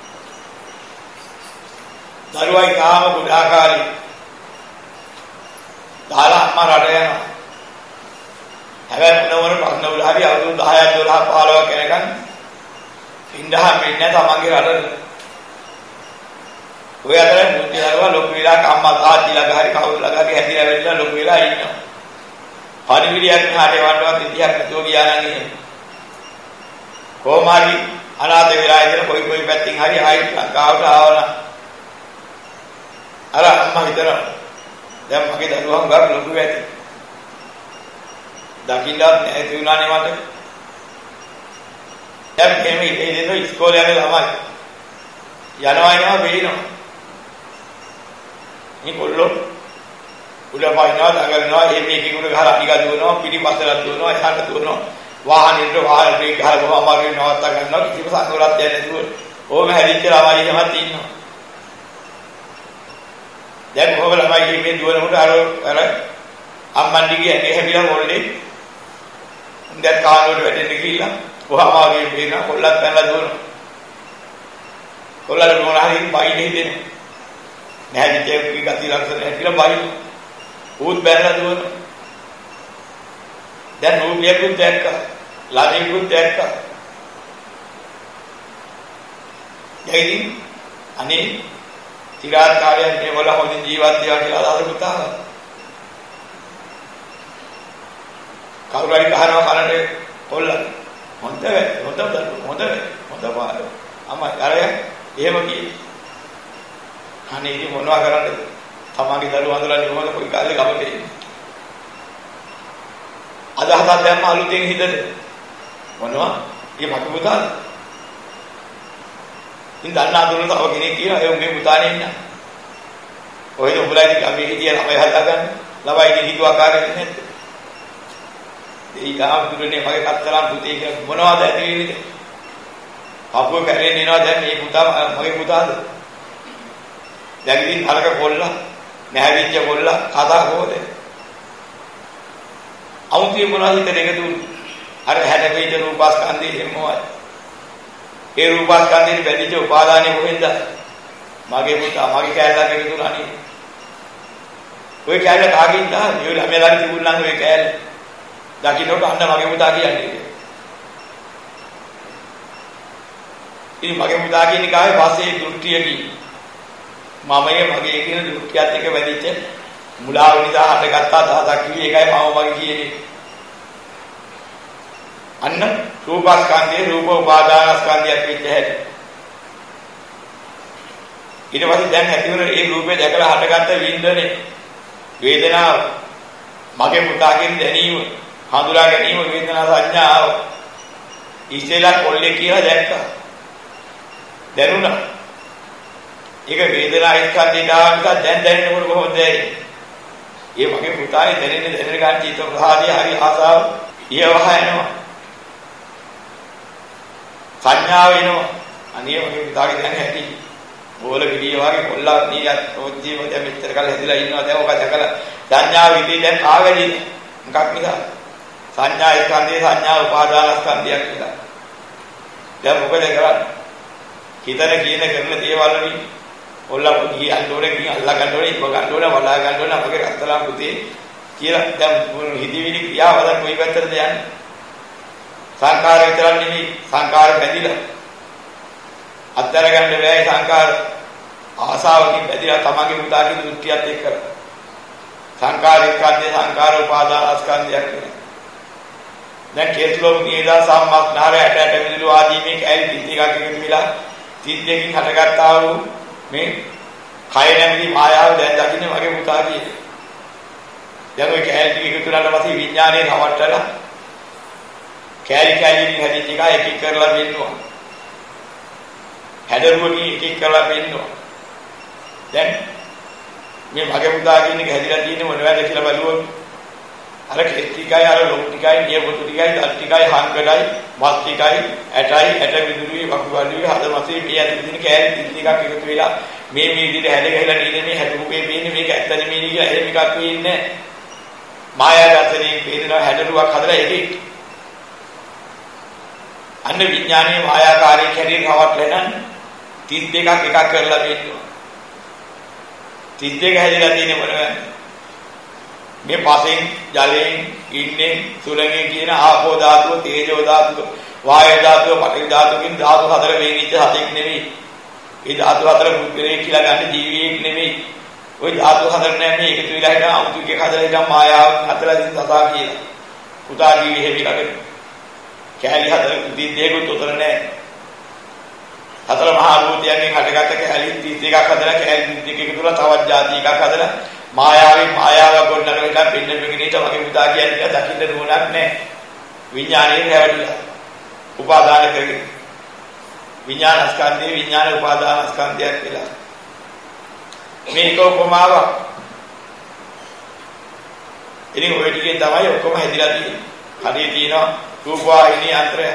Speaker 1: දරුවයි කාම ගුණාකාරී දාලා අම්මා රට යනවා. හැබැයි මොනවර පන්නවල හරි අවුරුදු 10ක් 12ක් 15ක් යනකම් ඉඳහම ඉන්නේ තමන්ගේ රටේ. ඔය අතර මුත්‍ය දරුවා ලොකු වෙලා අම්මා තාත්තිලා ගහරි කවුරු ළඟ හැදිලා වෙලා ලොකු වෙලා ඉන්නවා. පරිවිලියක් නහට වඩවත් ඉතිහාස නැතුව ගියා නම් එහෙම. කොහොමරි අනාථ වෙලා ඉඳලා කොයි පැත්තකින් හරි ආයි ලංකාවට ආවනම් අර අම්මා හිතනවා දැන් මගේ දරුවා හුඟක් ලොකු වෙති. දකින්නත් නැති වුණානේ මට. දැන් මේ ඉතින් ඉස්කෝලේ යන ළමයි යනවා එනවා වෙලිනවා. නිකොල්ලෝ උඩපයින්නවා දඟලනවා මේකේකට ගහලා අනික දුවනවා පිටිපස්සට දුවනවා එහාට දුවනවා වාහනේට වාහන බ්‍රේක් ගහලා බොහොම අමාරුවෙන් නවත්තා ගන්නවා කිසිම සංකල්පයක් දෙන්නේ නැතුව ඕම හැදිච්ච ළමයි එහෙමත් ඉන්නවා. දැන් කොහොම ළමයි මේ දුවනකොට අර අම්මන්ඩිගේ ඇඟේ හැදිලා මොල්ලේ දැන් කානුවට වැටෙන්න ගිහිල්ලා කොහොම ආගේ බේනා කොල්ලක් පැනලා දුවනවා. කොල්ලට මොන හරි බයිනේ හිතෙන්නේ නැහැ විචේ ගති ලක්ෂණ හැදිලා බයින උත් බැලලා දුවනවා. දැන් රූපයකුත් දැක්කා ළමයෙකුත් දැක්කා. යයිදී අනේ තිරාත් කාලයක් මේ වල හොඳින් ජීවත් වෙනවා කියලා අදහස පුතාව. කවුරු හරි කහනවා කනට කොල්ලක් හොඳ පාඩ අම්මා අරය එහෙම කියේ. අනේ ඉතින් මොනවා කරන්නද? තමන්ගේ දරුවෝ හඳුනන්නේ කොහොමද කොයි කාලේ ගමට එන්නේ? අදහසක් දැම්ම අලුතෙන් හිතද මොනවා? මේ මගේ පුතාද? ඉතින් දන්න අඳුරන තව කෙනෙක් කියනවා ඒ උගේ පුතානේ ඉන්න. ඔයද උඹලා ඉතින් අපි හිතිය ළමයි හදාගන්න. ළමයි ඉතින් හිතුවාකාරයෙන් නැද්ද? ඒ ගාම් දුරනේ මගේ කතරම් පුතේ කියලා මොනවද ඇති වෙන්නේ? අපෝ කැරෙන්නේ නේද දැන් මේ පුතා මගේ පුතාද? දැන් ඉතින් අරක කොල්ලා නැහැදිච්ච කොල්ලා කතා කොහොද? අවුතිය මොනවද හිතේ එක දුන්නේ? අර හැඩෙවිද රූපස්කන්ධේ එම්මවයි. ඒ රූපස්කන්ධේ බැඳිච්ච උපාදානෙ කොහෙන්ද? මගේ පුතා මගේ කැලලක විදුණා නේ. ඔය කැලල කාගෙන්ද? මේ ළමයාලා තිබුණා නම් ඔය කැලල. දකින්නට අන්න මගේ පුතා කියන්නේ. ඉතින් මගේ පුතා කියන්නේ කාවේ වාසේ දෘෂ්ටියකින්. මමයේ මගේ කියන දෘෂ්ටියත් එක්ක වැදිච්ච මුලාව නිසා හටගත්තා දහසක් කිවි එකයි මම මගේ කියන්නේ. අන්න රූපස්කන්ධේ රූප උපාදානස්කන්ධයක් වෙච්ච හැටි. ඊට පස්සේ දැන් ඇතිවන ඒ රූපේ දැකලා හටගත්ත වින්දනේ වේදනාව මගේ පුතා කියන දැනීම හඳුනා ගැනීම වේදනා සංඥාව ඉස්සෙල්ලා කොල්ලේ කියලා දැක්කා. දැනුණා. ඒක වේදනා ස්කන්ධයට ආවම දැන් දැනෙනකොට කොහොමද දැනෙන්නේ? ඒ මගේ පුතාගේ දැනෙන ගන්න චිත්ත ප්‍රහාදී හරි ආසාව ඊවහ එනවා. සංඥාව එනවා. අනේ මගේ පුතාගේ දැන ඇති. බෝල ගිඩිය වගේ කොල්ලා නියත් ඔජ්ජීව දැන් මෙච්චර කල් හැදිලා ඉන්නවා දැන් ඔක දැකලා සංඥාව විදී දැන් කාගෙදිද? මොකක් නිසා? සංඥා ස්කන්ධේ සංඥා උපාදාන ස්කන්ධයක් කියලා. දැන් මොකද කරන්නේ? හිතන කියන කරන දේවල් වලින් ඔල්ලා පුදී අල්ලෝනේ ගිහින් අල්ලා ගන්න ඕනේ ඉව ගන්න ඕනේ වලා ගන්න ඕනේ අපගේ රත්තරන් පුතේ කියලා දැන් හිතවිලි ක්‍රියාවලින් කොයි පැත්තටද යන්නේ? සංකාර විතරක් නෙමෙයි සංකාර බැඳිලා අත්තර ගන්න බෑ සංකාර ආසාවකින් බැඳිලා තමගේ පුතාගේ දෘෂ්ටියත් එක්ක කරා. සංකාර එක්කදී සංකාර උපාදාන ස්කන්ධයක් වෙනවා. දැන් කේතුලෝක නියදා සම්මස්නාරය 88 මිදුළු ආදී මේ කැලි 31ක් එකතු වෙලා 32කින් හටගත්තා වූ මේ කය නැමැති මායාව දැන් දකින්නේ මගේ පුතා කියන්නේ. දැන් ඔය කැලි ටික එකතු වුණාට පස්සේ විඥානයේ රවට්ටලා කැලි කැලින් හැදිච්ච එක එක එක කරලා දෙන්නවා. හැදරුවකින් එක එක කරලා දෙන්නවා. දැන් මේ මගේ පුතා කියන එක හැදිලා තියෙන්නේ මොනවද කියලා බලුවොත් අර කෙස් ටිකයි අර ලොකු ටිකයි නියපොතු ටිකයි දත් ටිකයි හංගඩයි මස් ටිකයි ඇටයි ඇට විදුලුයි වකුගඩුයි හදමසේ මේ ඇතුළේ තියෙන කෑලි 32ක් එකතු වෙලා මේ විදිහට හැද ගහලා නේද මේ හැදුපේ පේන්නේ මේක ඇත්ත නෙමෙයි කියලා එහෙම එකක් වෙන්නේ මායා දර්ශනයෙන් පේනවා හැදරුවක් හදලා එකේ අන්න විඥානයේ මායාකාරී කැඩේ රවට්ටලන 32ක් එකක් කරලා දෙන්නවා 32 හැදිලා තියෙන්නේ මොනවද මේ පසෙන් ජලයෙන් ඉන්නේ සුළඟේ කියන ආපෝ ධාතුව තේජෝ ධාතුව වායෝ ධාතුව පඨවි ධාතුවකින් ධාතු හතර වේවිච්ච හතෙක් නෙවෙයි ඒ ධාතු හතර පුද්ගලයෙක් කියලා ගන්න ජීවියෙක් නෙමෙයි. ওই ධාතු හතර නෑ මේ එකතු වෙලා හිටන් 아무තු එකක් හදලා හිටන් මායාව හදලා දින් සතා කියලා. පුතා ජීවි හැමිලකට කැලි හතර දෙයකට උතර නෑ. හතර මහා භූතයන්ගෙන් හටගත්ත කැලි 31ක් හදලා කැලි 31ක තුල තවත් ಜಾති එකක් හදලා මායාව ගොඩනගලා හිටන් පින්න පිටිට වගේ පුතා කියන්නේ දකින්න නුවණක් නෑ. විඥානයේ හැවටිලා උපාදාන කරගෙන විඥාන ස්කන්ධේ විඥාන උපාදාන ස්කන්ධයක් කියලා. මේක උපමාවක්. ඉතින් ඔය ටිකෙන් තමයි ඔක්කොම හැදිලා තියෙන්නේ. කඩේ තියෙනවා රූපවාහිනී යන්ත්‍රය.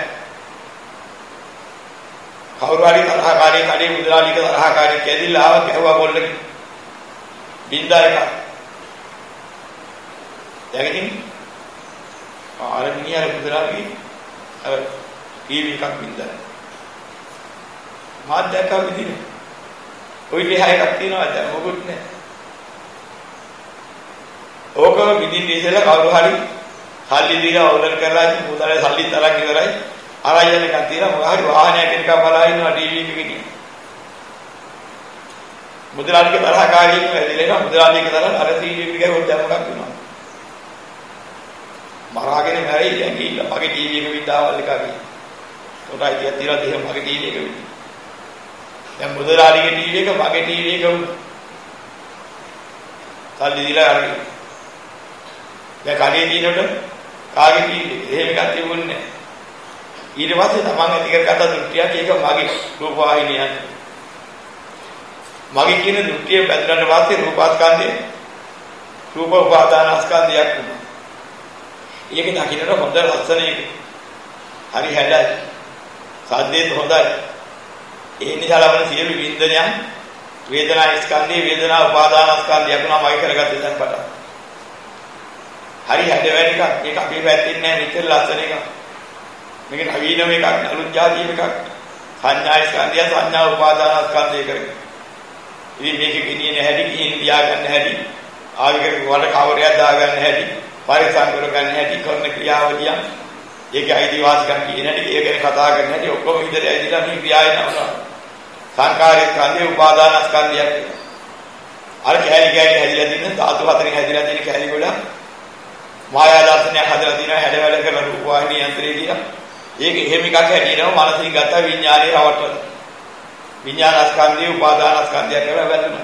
Speaker 1: කවුරු හරි තරහකාරී කඩේ මුදලාලික තරහකාරී කැදිලා ආව කැහුවා කොල්ලකින්. බින්දා එක. දැන් ඉතින් ආර මිනිහා මුදලාලි අර ටීවී එකක් බින්දා. මාත් දැක්කා විදිහට. ওই ලිහා එකක් තියෙනවා දැන් මොකුත් නැහැ. ඕකම විදිහින් ඉතලා කවුරු හරි සල්ලි දීලා ඕඩර් කරලා මුදලේ සල්ලි තරක් ඉවරයි. ආරයන් එකක් තියලා මොකක් හරි වාහනයක් එකක බලා ඉන්නවා ටීවී එකකින්. මුදලාලික තරහකාරියෙක් වැදිලා මුදලාලික තරහ අර ටීවී එක ගිහුවොත් දැන් මොකක් වෙනවද? මරාගෙන මැරෙයි දැන් ගිහිල්ලා මගේ ටීවී එක වින්දාවල් එකක් ගිහින්. උටයි තියා තියලා දෙහෙම මගේ ටීවී එක වින්දා. දැන් මුදලාලිගේ ටීවී එක මගේ ටීවී එක වුණා. සල්ලි දීලා අරගෙන. දැන් කඩේ දිනනකොට කාගේ ටීවී එක එහෙම එකක් තිබුණේ නැහැ. ඊට පස්සේ තමන් ඇති කරගත්ත දෘෂ්ටියක් ඒක මගේ රූපවාහිනියක්. මගේ කියන දෘෂ්ටිය පැද්දරන්න පස්සේ රූපස්කන්ධේ රූප උපාදානස්කන්ධයක් වුණා. ඒක දකින්නට හොඳ ලස්සන එක. හරි හැඩයි. සද්දේත් හොඳයි. ඒ නිසා ලබන සියලු වින්දනයන් වේදනා ස්කන්ධේ වේදනා උපාදානස්කන්ධයක් වුණා මගේ කරගත්ත ඉඳන් පටන්. හරි හැඩ වැඩ එකක්. ඒක අපි පැත්තෙන් නෑ මෙච්චර ලස්සන එකක්. මේක නවීනම එකක් අලුත් જાතිය එකක්. සංඥා ස්කන්ධය සංඥා උපාදානස්කන්ධය කරගෙන. ඉතින් මේක ගෙනියන හැටි ගිහින් තියා ගන්න හැටි ආවික වල කවරයක් දා ගන්න හැටි පරිසම් කර ගන්න හැටි කරන ක්‍රියාවලිය ඒකයි අයිතිවාසිකම් කියන හැටි ඒක ගැන කතා කරන හැටි ඔක්කොම විතර ඇවිදලා මේ ක්‍රියාවේ නවනවා සංකාරී ස්කන්ධේ උපාදාන ස්කන්ධයක් අර කැලි හැදිලා තියෙන ධාතු හතරෙන් හැදිලා තියෙන කැලි වල මායා දර්ශනයක් හදලා තියෙනවා හැඩ වැඩ කරන රූපවාහිනී යන්ත්‍රය කියලා ඒක එහෙම එකක් හැදිනව මනසින් ගත්ත විඥානයේ රවට්ටන විඥානස්කන්ධය උපාදානස්කන්ධය කියලා වැදුණා.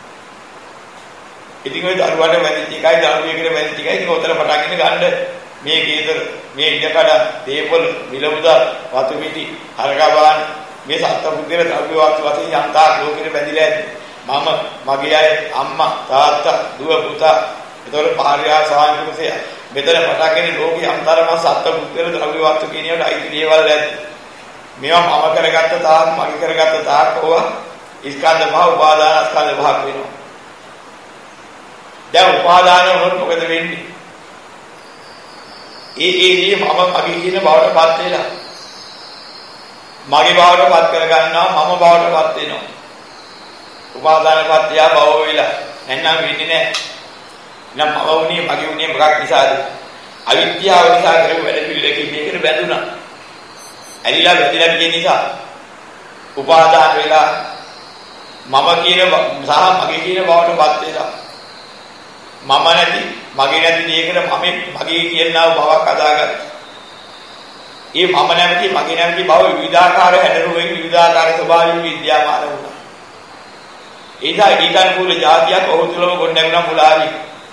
Speaker 1: ඉතින් ওই දරුවට වැදිච්ච එකයි දරුවෙකුට වැදිච්ච එකයි ඉතින් උතර පටාගෙන ගන්න මේ කීතර මේ ඉඩකඩ දේපොළ මිලමුදල් වතු පිටි හරකබාන මේ සත්පුද්ගල ද්‍රව්‍ය වස්තු යන්තා ලෝකෙට බැඳිලා ඇති. මම මගේ අය අම්මා තාත්තා දුව පුතා ඒතකොට භාර්යාව සාංශකසය මෙතන පටාගෙන ලෝකේ අන්තරම සත්පුද්ගල ද්‍රව්‍ය වස්තු කියන ඒවාට අයිති දේවල් ඇති. මේවා මම කරගත්ත තාක් මගේ කරගත්ත තාක් ඕවා ස්කන්ධ භව උපාදාන ස්කන්ධ භව වෙනවා. දැන් උපාදාන වලට මොකද වෙන්නේ? ඒ මම මගේ කියන බවටපත් වෙලා මගේ බවටපත් කර ගන්නවා මම බවටපත් වෙනවා. උපාදානපත්‍ය භව වෙලා නැත්නම් වෙන්නේ නැහැ. නම් මම වුණේ මගේ වුණේ මොකක් නිසාද? අවිද්‍යාව නිසා කරපු වැඩ පිළිවෙලකින් මේකට බැඳුනා. ඇලිලා වැදිලා කියන නිසා උපාදාන වෙලා මම කියන සහ මගේ කියන බවටපත් වෙලා මම නැති මගේ නැති දෙයකට මගේ කියනවා බවක් අදාගත්තා. ඒ මම නැති මගේ නැති බව විවිධාකාර හැඩරුවේ විවිධාකාර ස්වභාවයෙන් විද්‍යාමාන වුණා. ඒසා ඊටන් කුල જાතියක් ඔහු තුලම ගොඩනැගුණා මුලාවි.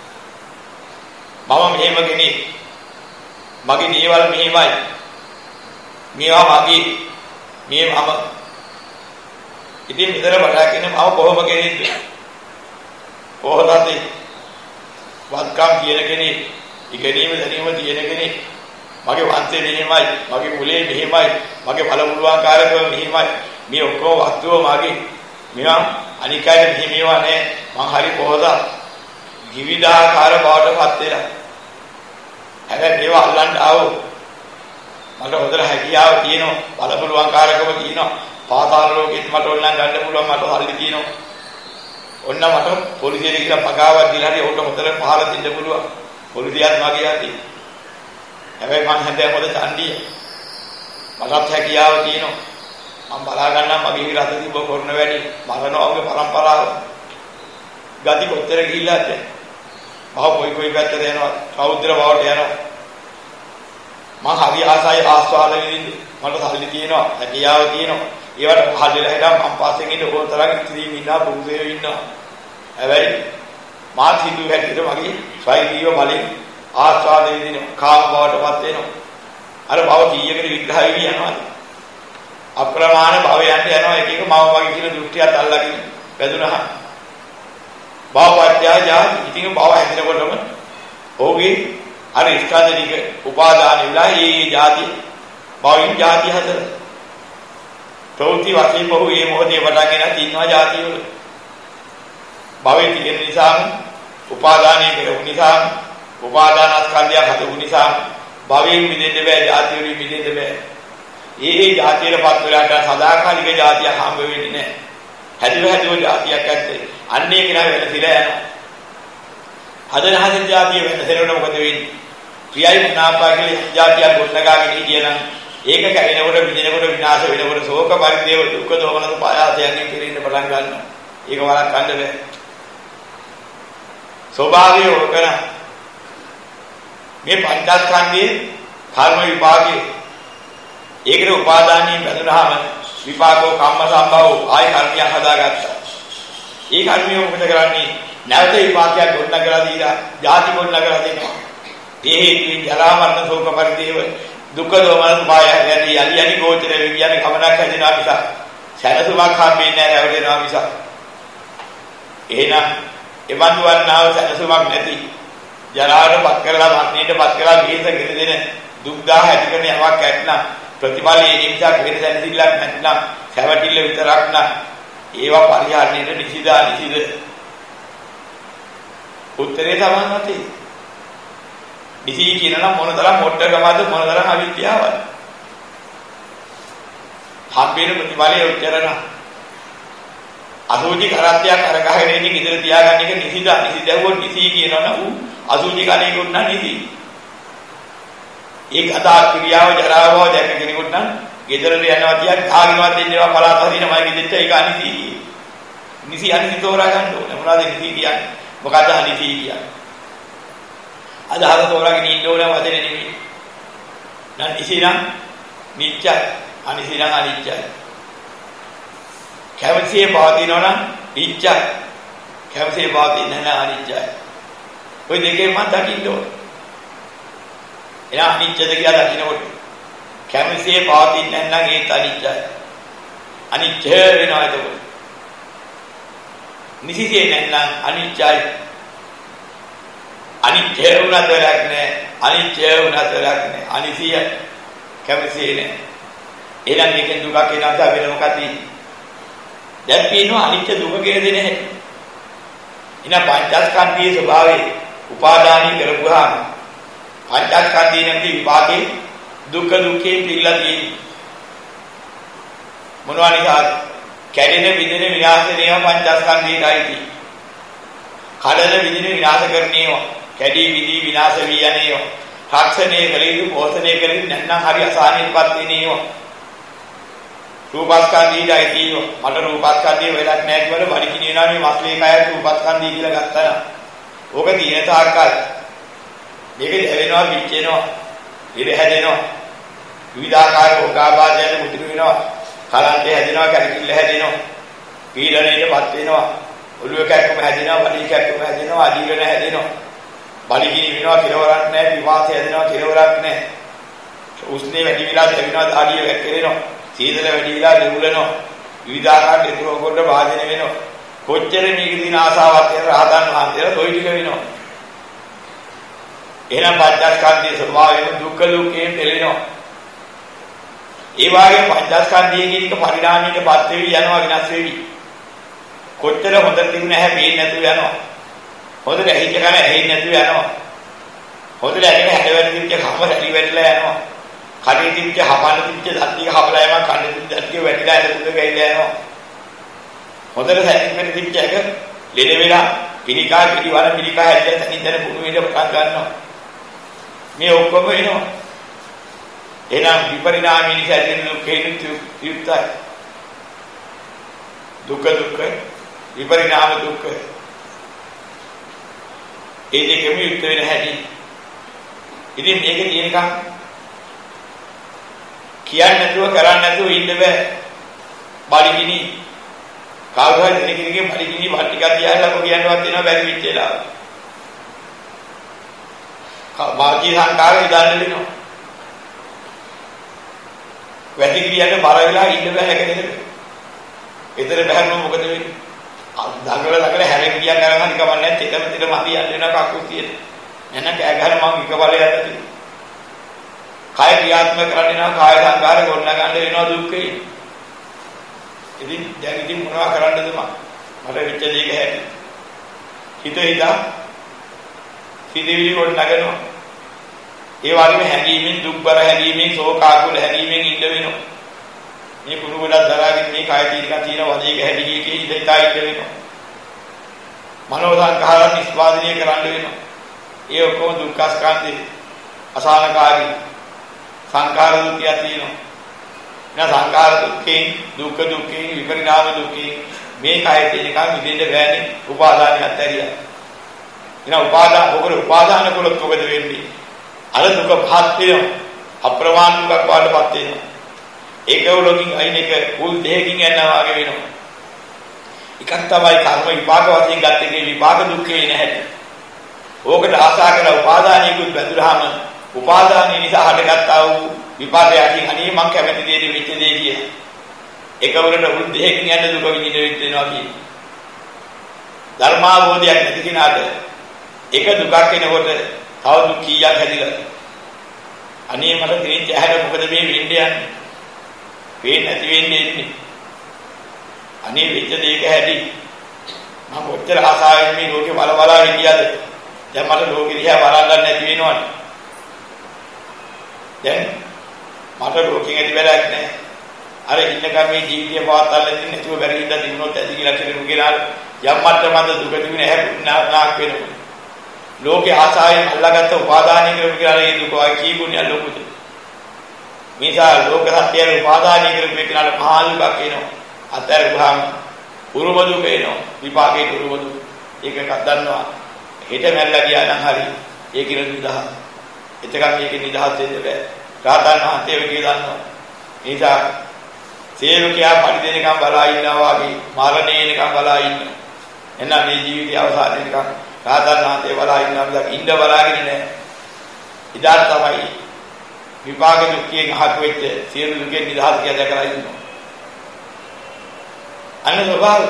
Speaker 1: මම මෙහෙම කෙනෙක්. මගේ දේවල් මෙහෙමයි. මේවා මගේ මේ මම ඉතින් මෙතන බලාගෙන මම කොහොම කෙනෙක්ද කොහොමද වත්කම් කියන කෙනෙක් ඉගෙනීම දැනීම තියෙන කෙනෙක් මගේ වංශය මෙහෙමයි මගේ කුලේ මෙහෙමයි මගේ බලමුළුවන්කාරකම මෙහෙමයි මේ ඔක්කොම වස්තුව මගේ මේවා අනිකයිට මෙහෙමවා නෑ මං හරි කොහොමද විවිධාකාර බවටපත් වෙලා හැබැයි මේවා අල්ලන්න ආවෝ මට හොඳට හැකියාව තියෙනවා බලපුලුවන්කාරකම තියෙනවා පාතාල ලෝකෙත් මට ඕනනම් ගන්න පුළුවන් මට හල්ලි තියෙනවා ඔන්න මට පොලිසියට ගිහලා පගාවක් දීලා හරි උන්ට හොඳට පහල දෙන්න පුළුවන් පොලිසියත් මගේ යටි හැබැයි මං හැදෑ හොඳ චණ්ඩිය මටත් හැකියාව තියෙනවා මම බලා ගන්නම් මගේ රත තිබ්බ කරන වැඩි මරණවගේ පරම්පරාව. ගති කොච්චර ගිහිල්ලාද? මම කොයි පැත්තට යනවා? රෞද්‍ර බවට යනවා. මම හරි ආසයි ආස්වාද විඳින්න. මට සල්ලි තියෙනවා, හැකියාව තියෙනවා. ඒවට පහළ වෙලා හිටම් මම පස්සෙන් ඉන්න ඕන තරම් ඉතිරිම ඉන්නවා, පුරුෂයෝ ඉන්නවා. හැබැයි මාත් හිතුව හැටියට මගේ ස්වෛරීව බලෙන් ආස්වාද විඳින කාම බවටපත් වෙනවා. අර භව කීයකට විග්‍රහ වෙවි යනවාද? අප්‍රමාණ භවයන්ට යනවා එක එක මම වගේ කියන දෘෂ්ටියත් අල්ලගෙන වැදුනහම. භවපත්‍ය ජාති. ඉතින් භව හැදෙනකොටම ඔහුගේ අර ස්කන්ධනික උපාදාන විලා ඒ ජාති භවයින් ජාති හතර. ප්‍රවෘත්ති වශයෙන් බහු මේ මොහොතේ වඩාගෙන තින්නවා ජාති වල. භවෙ තියෙන නිසා උපාදානයේ කෙරුව නිසා උපාදානස්කන්ධය හදපු නිසා භවයෙන් මිදෙන්න බෑ, ජාති වලින් මිදෙන්න බෑ. ඒ ජාතියටපත් වෙලාට සදාකාලික ජාතිය හම්බ වෙන්නේ නැහැ. හැදුව ජාතියක් ඇත්තේ. අන්නේ කෙනා වෙනසිලා යනවා. හදන ජාතිය වෙනසෙනකොට මොකද වෙන්නේ? ප්‍රියයි මනාපයි කියලා ජාතියක් ගොඩනගාගෙන හිටියනම් ඒක කැඩෙනකොට විදිනකොට විනාශ වෙනකොට ශෝක පරිදේව දුක්ඛ දෝමනස පායාසයෙන් පිරින්න පටන් ගන්නවා. ඒක වළක්වන්න බෑ. ස්වභාවය ඔකන මේ පංචස්කන්ධයේ කර්ම විපාකේ ඒකට උපාදානයෙන් බැඳුනහම විපාකෝ කම්ම සම්භවෝ ආය කර්මයක් හදාගත්තා. ඒ කර්මිය මොකද කරන්නේ? නැවත විපාකයක් ගොඩනගලා දීලා ජාති ගොඩනගලා දෙනවා. ඒ හේතුවෙන් ජරා මරණ ශෝක පරිදේව දුක්ඛ දෝමනස පායාසයෙන් යලි ගෝචර විඥාන ගමනක් හැදෙනවා මිස සැනසුමක් හම්බෙන්නේ නැහැ, රැවටෙනවා මිස. එහෙනම් එවන්දු වන්නාව සැනසුමක් නැති ජරාවටපත් කරලා මරණයටපත් කරලා විහෙස ගෙනදෙන දුක් දාහ ඇති කරන යමක් ඇත්නම් ප්‍රතිඵලයේ ඉන්සක් වෙන දැනසිල්ලක් නැත්නම් සැවටිල්ල විතරක් නම් ඒවා පරිහරණයට නිසිදා නිසිද උත්තරේ තමයි නැති. නිසි කියනනම් මොනතරම් මොට්ටකමද මොනතරම් අවිද්‍යාවද? හම්බෙන ප්‍රතිඵලයේ උච්චරණ අසුචි කරත්තයක් අරගහගෙන ඉන්නේ ඉදිරිය තියාගන්න එක නිසිදා නිසිදවෝ නිසි කියනවනම් ඌ අසුචි කණේ ගොන්න නිසි. ඒක අදා ක්‍රියාව ජරාව බව දැක කෙනෙකුට නම් ගෙදරට යනවා තියක් කාගෙනවත් දෙන්නේවා පලාත හදිනමයි ගෙදෙට්ට ඒක අනිසි. නිසි අනිසි තෝරා ගන්න ඕනේ. මොනවද නිසි කියන්නේ? මොකද්ද අනිසි කියන්නේ? අදහස තෝරාගෙන ඉන්න ඕනේ වදනේ නෙමෙයි. නම් නිසි නම් නිච්චයි, අනිසි නම් අනිච්චයි. කැමැතිේ පවතිනවා නම් නිච්චයි. කැමැතිේ පවතින්නේ නැහැ අනිච්චයි. ඔය දෙකෙන් මම දකින්න ඕනේ. එන අනිච්චද කියලා දකින්නකොට කැමැතිේ පවතින්නේ නැත්නම් ඒත් අනිච්චයි. අනිච්ච වෙනවා එතකොට. නිසිසේ නැත්නම් අනිච්චයි. අනිච්ච වුණත් වැඩක් නැහැ. අනිච්ච වුණත් වැඩක් නැහැ. අනිසිය කැමැතිේ නැහැ. එහෙනම් මේකෙන් දුකක් එනවා වෙන මොකක්ද? දැන් පේනවා අනිත්‍ය දුක කියන දේ නැහැ. එන පංචස්කන්ධයේ ස්වභාවය උපාදානී කරගුවාම පංචස්කන්ධයේ නැති විපාකේ දුක්ඛ දුක්ඛේ පිළිලා තියෙන්නේ. මොනවා නිසාද? කැඩෙන විදින විනාශ වෙනව පංචස්කන්ධයටයි. කඩන විදින විනාශ කරන්නේවා. කැඩී විදී විනාශ වී යන්නේවා. රක්ෂණය කලේදු පෝෂණය කලේදු නැත්නම් හරි අසහනෙටපත් වෙනේවා. රූපස්කන්ධයයි තියෙනවා. මට රූපස්කන්ධය වෙලක් නැහැ කියලා බඩ කිනියනවා මේ මස්ලේ කයත් රූපස්කන්ධය කියලා ගත්තා නම්. ඕක තියෙන තාක්කල් මේක දැවෙනවා, පිච්චෙනවා, ඉර හැදෙනවා. විවිධාකාර රෝගාබාධයන් මුදුරු වෙනවා. කලන්තේ හැදෙනවා, කැරකිල්ල හැදෙනවා. පීඩණයටපත් වෙනවා. ඔළුව කැක්කම හැදෙනවා, බඩේ කැක්කම හැදෙනවා, අදීරණ හැදෙනවා. බඩ කිනි වෙනවා, කෙලවරක් නැහැ, විවාසය හැදෙනවා, කෙලවරක් නැහැ. උස්නේ වැඩි විලා දැවෙනවා, ධාඩිය වැක්කෙනවා. සීතල වැඩි විලා දෙවුලනවා. විවිධාකාර දෙතු රෝග වලට භාජනය වෙනවා. කොච්චර මේක දින ආසාවක් තියෙන රහතන් වහන්සේලා toy ටික වෙනවා. එහෙනම් පංචස්කන්ධයේ ස්වභාවයෙන් දුක්ඛ දුක්ඛයෙන් පෙළෙනවා. ඒ වගේම පංචස්කන්ධයේ කියන එක පරිණාමයටපත් වෙවි යනවා, විනාශ වෙවි. කොච්චර හොඳට තිබුණ නැහැ පේන්නේ නැතුව යනවා. හොඳට ඇහිච්ච කන ඇහෙන්නේ නැතුව යනවා. හොඳට ඇගෙන හැඩවැටි තිබ්බ කම රැලි වැටලා යනවා. කඩේ තිබ්බ හපන්න තිබ්බ දත්තික හපලා යනවා, කන්නේ තිබ්බ දත්තික වැටිලා එතකොට ගිහිල්ලා යනවා. හොඳට සැකින් තිබ්බ එක ලෙඩ වෙලා පිළිකා පිළිවර පිළිකා හැදලා තනින් තන පුණු වෙන්න පටන් ගන්නවා. මේ ඔක්කොම එනවා. එහෙනම් විපරිණාමී නිසා ඇතිවෙන දුකේ යුක්තයි. දුක්ඛ විපරිණාම දුක්ඛ ඒ දෙකම යුක්ත වෙන හැටි. ඉතින් මේක තියෙනකම් කියන්නේ නැතුව කරන්නේ නැතුව ඉන්න බෑ. බලිගිනි කාගහරි දෙනෙක්ගේ බලිගිනි වට්ටිකක් තියාලා කො කියනවත් වෙනවා බැරි විච් වෙලා. වාචී සංකාරය දාන්න වෙනවා. වැඩි කිරියට බර වෙලා ඉන්න බෑ හැකෙන්නේ. ඊතර බහැරෙනවා මොකද වෙන්නේ? දඟල හැරෙන්න ගියා කරගන්න නිකම්ම නැත්නම් ඊටම හරියන්න වෙනවා කකුසියට. නැත්නම් කෑ ගහන මම විකබලයක් ඇති. කාය ක්‍රියාත්මක කරන්නේ නැහැ කාය සංකාරය ගොඩ ගන්න වෙනවා දුක්ඛේ. ඉතින් දැන් ඉතින් මොනවා කරන්නද මට වෙච්ච දෙයක හැටි. හිතා සිතවිලි ගොඩ නගනවා. ඒ වගේම හැඟීමෙන් දුක්බර හැඟීමෙන් ශෝකාකුල හැඟීමෙන් ඉඳ වෙනවා. මේ කුණු ගොඩක් දරාගෙන මේ කාය තීරණ තියෙන වදේක හැදිගේ ඉඳලා ඉඳ වෙනවා. මනෝ සංඛාර නිස්පාදනය කරන්න වෙනවා. ඒ ඔක්කොම දුක්ඛ ස්කන්ධේ අසානකාරී සංඛාර දුක්ඛය තියෙනවා. නා සංඛාර දුක්ඛේ දුක්ඛ දුක්ඛේ විපරිණාම දුක්ඛේ මේ කාය තීරණ මිදෙන්න බෑනේ උපාදානිය අත්හැරියා. එනවා උපාදාන කළොත් මොකද වෙන්නේ? අර දුක පහත් වෙනවා. අප්‍රමාණ දුකක් වඩපත් වෙනවා. ඒකවලකින් අයින් එක උල් දෙහකින් යනවා වගේ වෙනවා. එකක් තමයි කර්ම විපාක වශයෙන් ගත එකේ විපාක දුක්ඛේ නැහැ. ඕකට ආශා කරලා උපාදානියකුත් බැඳුනහම උපාදානිය නිසා හටගත්තා වූ විපාකයකින් අනේ මං කැමති දෙයට වෙච්ච දේ කිය. ඒකවලට උල් දෙහකින් යන දුක විඳින්න වෙනවා කියන්නේ. ධර්මාවෝධයක් නැති කෙනාට එක දුකක් එනකොට තව දුක් කීයක් හැදිලා. අනේ මට තේච්ච ඇහැට මොකද මේ වෙන්නේ යන්නේ? පේන්නේ නැති වෙන්නේ ඉන්නේ. අනේ වෙච්ච දෙයක හැටි මම කොච්චර ආසාවෙන් මේ ලෝකේ බලබලා හිටියද? දැන් මට ලෝකෙ දිහා බලන්න නැති වෙනවනේ. දැන් මට ලෝකෙන් ඇති වැඩක් නැහැ. අර ඉන්නකම් මේ ජීවිතය පවත්වාගෙන ඉන්න නැතුව බැරි හින්දා දිනුනොත් ඇති කියලා කෙනෙකු කියනවා. යම් මට්ටමක දුක තිබුණ හැක් වෙනවා. ලෝකේ ආසාවෙන් අල්ලාගත්ත උපාදානීය කරපු කියලා ඒ දුක වයි කී ගුණයක් ලොකුද? මේසා ලෝක සත්‍යයේ උපාදානීය කරපු කෙනාට මහා දුකක් එනවා. අතර ගහම උරුම දුක එනවා. විපාකේ උරුම දුක. ඒකක් දන්නවා. හෙට මැල්ලා ගියා නම් හරි ඒකින නිදහස්. එතකන් මේකේ නිදහස් වෙන්න බෑ. රාතන් මහත්තයෝ කිය දන්නවා. නිසා සේවකයා පරිදෙනකම් බලා ඉන්නවා වගේ මරණේනකම් බලා ඉන්නවා. එන්න මේ ජීවිතය අවසාන වෙනකම් රාතන් මහත්තයෝ බලා ඉන්නවා ඉන්න බලාගෙන නෑ. ඉදාට තමයි විපාක දුක්ඛයෙන් අහක් වෙච්ච සියලු දුකෙන් නිදහස් කියලා දැකලා ඉන්නවා. අන්න ස්වභාවය.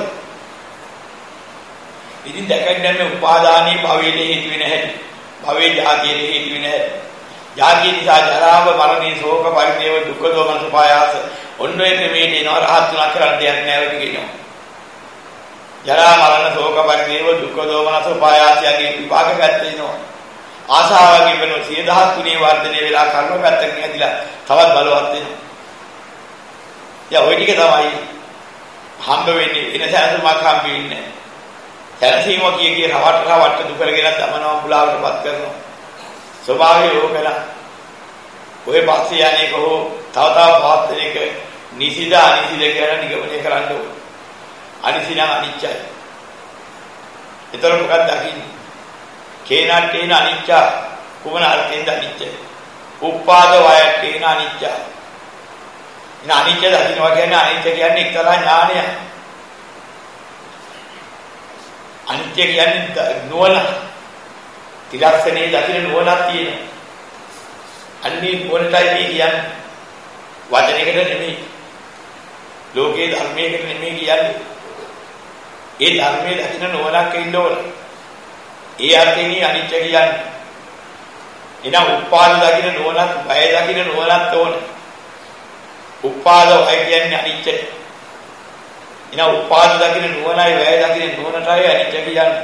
Speaker 1: ඉතින් දැකගන්න මේ උපාදානයේ භවයේ හේතු වෙන හැටි. භවයේ ජාතියේ හේතු වෙන හැටි. ජාතිය නිසා ජරාව මරණේ ශෝක පරිදේව දුක්ඛ දෝමන සුපායාස ඔන්න ඔය ක්‍රමයට එනවා රහත් තුනක් කරන්න දෙයක් නැහැ ඔය කියනවා. ජරා මරණ ශෝක පරිදේව දුක්ඛ දෝමන සුපායාසයගේ විපාක ගැත්තේනවා. ආශාවකින් වෙන 10000 ගුණේ වර්ධනය වෙලා කර්ම පැත්තකින් ඇදිලා තවත් බලවත් වෙනවා. යා ඔය ටික තමයි හම්බ වෙන්නේ වෙන සැලසුමක් හම්බ වෙන්නේ. සැලසීම කිය රවට දුක කරගෙන දමනවා බුලාවටපත් කරනවා. ස්වභාවය ඕකලා. ඔය පස්සේ යන්නේ කොහො තව පවත් වෙන එක නිසිද අනිසිද කියලා නිගමනය කරන්න ඕනේ. අනිසිනම් අනිච්චයි. ඒතර මොකක්ද දකින්නේ? කේනට්ටේන අනිච්ච කුමන අර්ථයෙන්ද අනිච්ච? උපාද වයට්ටේන අනිච්ච. ඉතින් අනිච්ච දකින්නවා කියන්නේ අනිච්ච කියන්නේ එක්තරා ඥානයක්. අනිච්ච කියන්නේ නුවණ. තිරක්ෂණේ දකින්න නුවණක් තියෙනවා. අන්නේ නුවණටයි මේ කියන්නේ. වචනයකට නෙමෙයි. ලෝකේ ධර්මයකට නෙමෙයි කියන්නේ. ඒ ධර්මයේ දකින්න නුවණක් ඉන්න ඕනේ. ඒ අර්ථයෙන් අනිත්‍ය කියන්නේ. එනම් උපාද දකින්න නුවණක්, බය දකින්න නුවණක් ඕනේ. උපාද වය කියන්නේ අනිත්‍යයි. එනම් උපාද දකින්න නුවණයි, බය දකින්න නුවණටයි අනිත්‍ය කියන්නේ.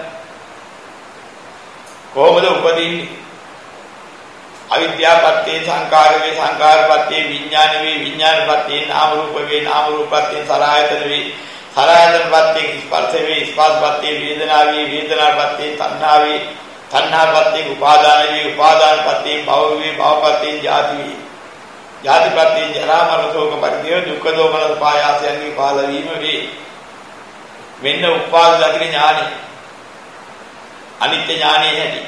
Speaker 1: කොහොමද උපදින්නේ? අවිද්‍යාවපත්තේ සංකාරවේ සංකාරපත්තේ විඥානවේ විඥානපත්තේ නාම රූපවේ නාම රූපපත්තේ සලආයතනවේ සලආයතනපත්තේ ස්පර්ශවේ ස්පර්ශපත්තේ වේදනාවේ වේදනාපත්තේ තණ්හාවේ තණ්හාපත්තේ උපාදානවේ උපාදානපත්තේ භවවේ භවපත්තේ ජාතිවේ ජාතිපත්තේ ජරා මරණ ශෝක පරිදේව දුක්ඛ දෝමන උපායාසයන්ගේ පාල වීම වේ. මෙන්න උපාද දකින ඥානෙ. අනිත්‍ය ඥානෙ හැටි.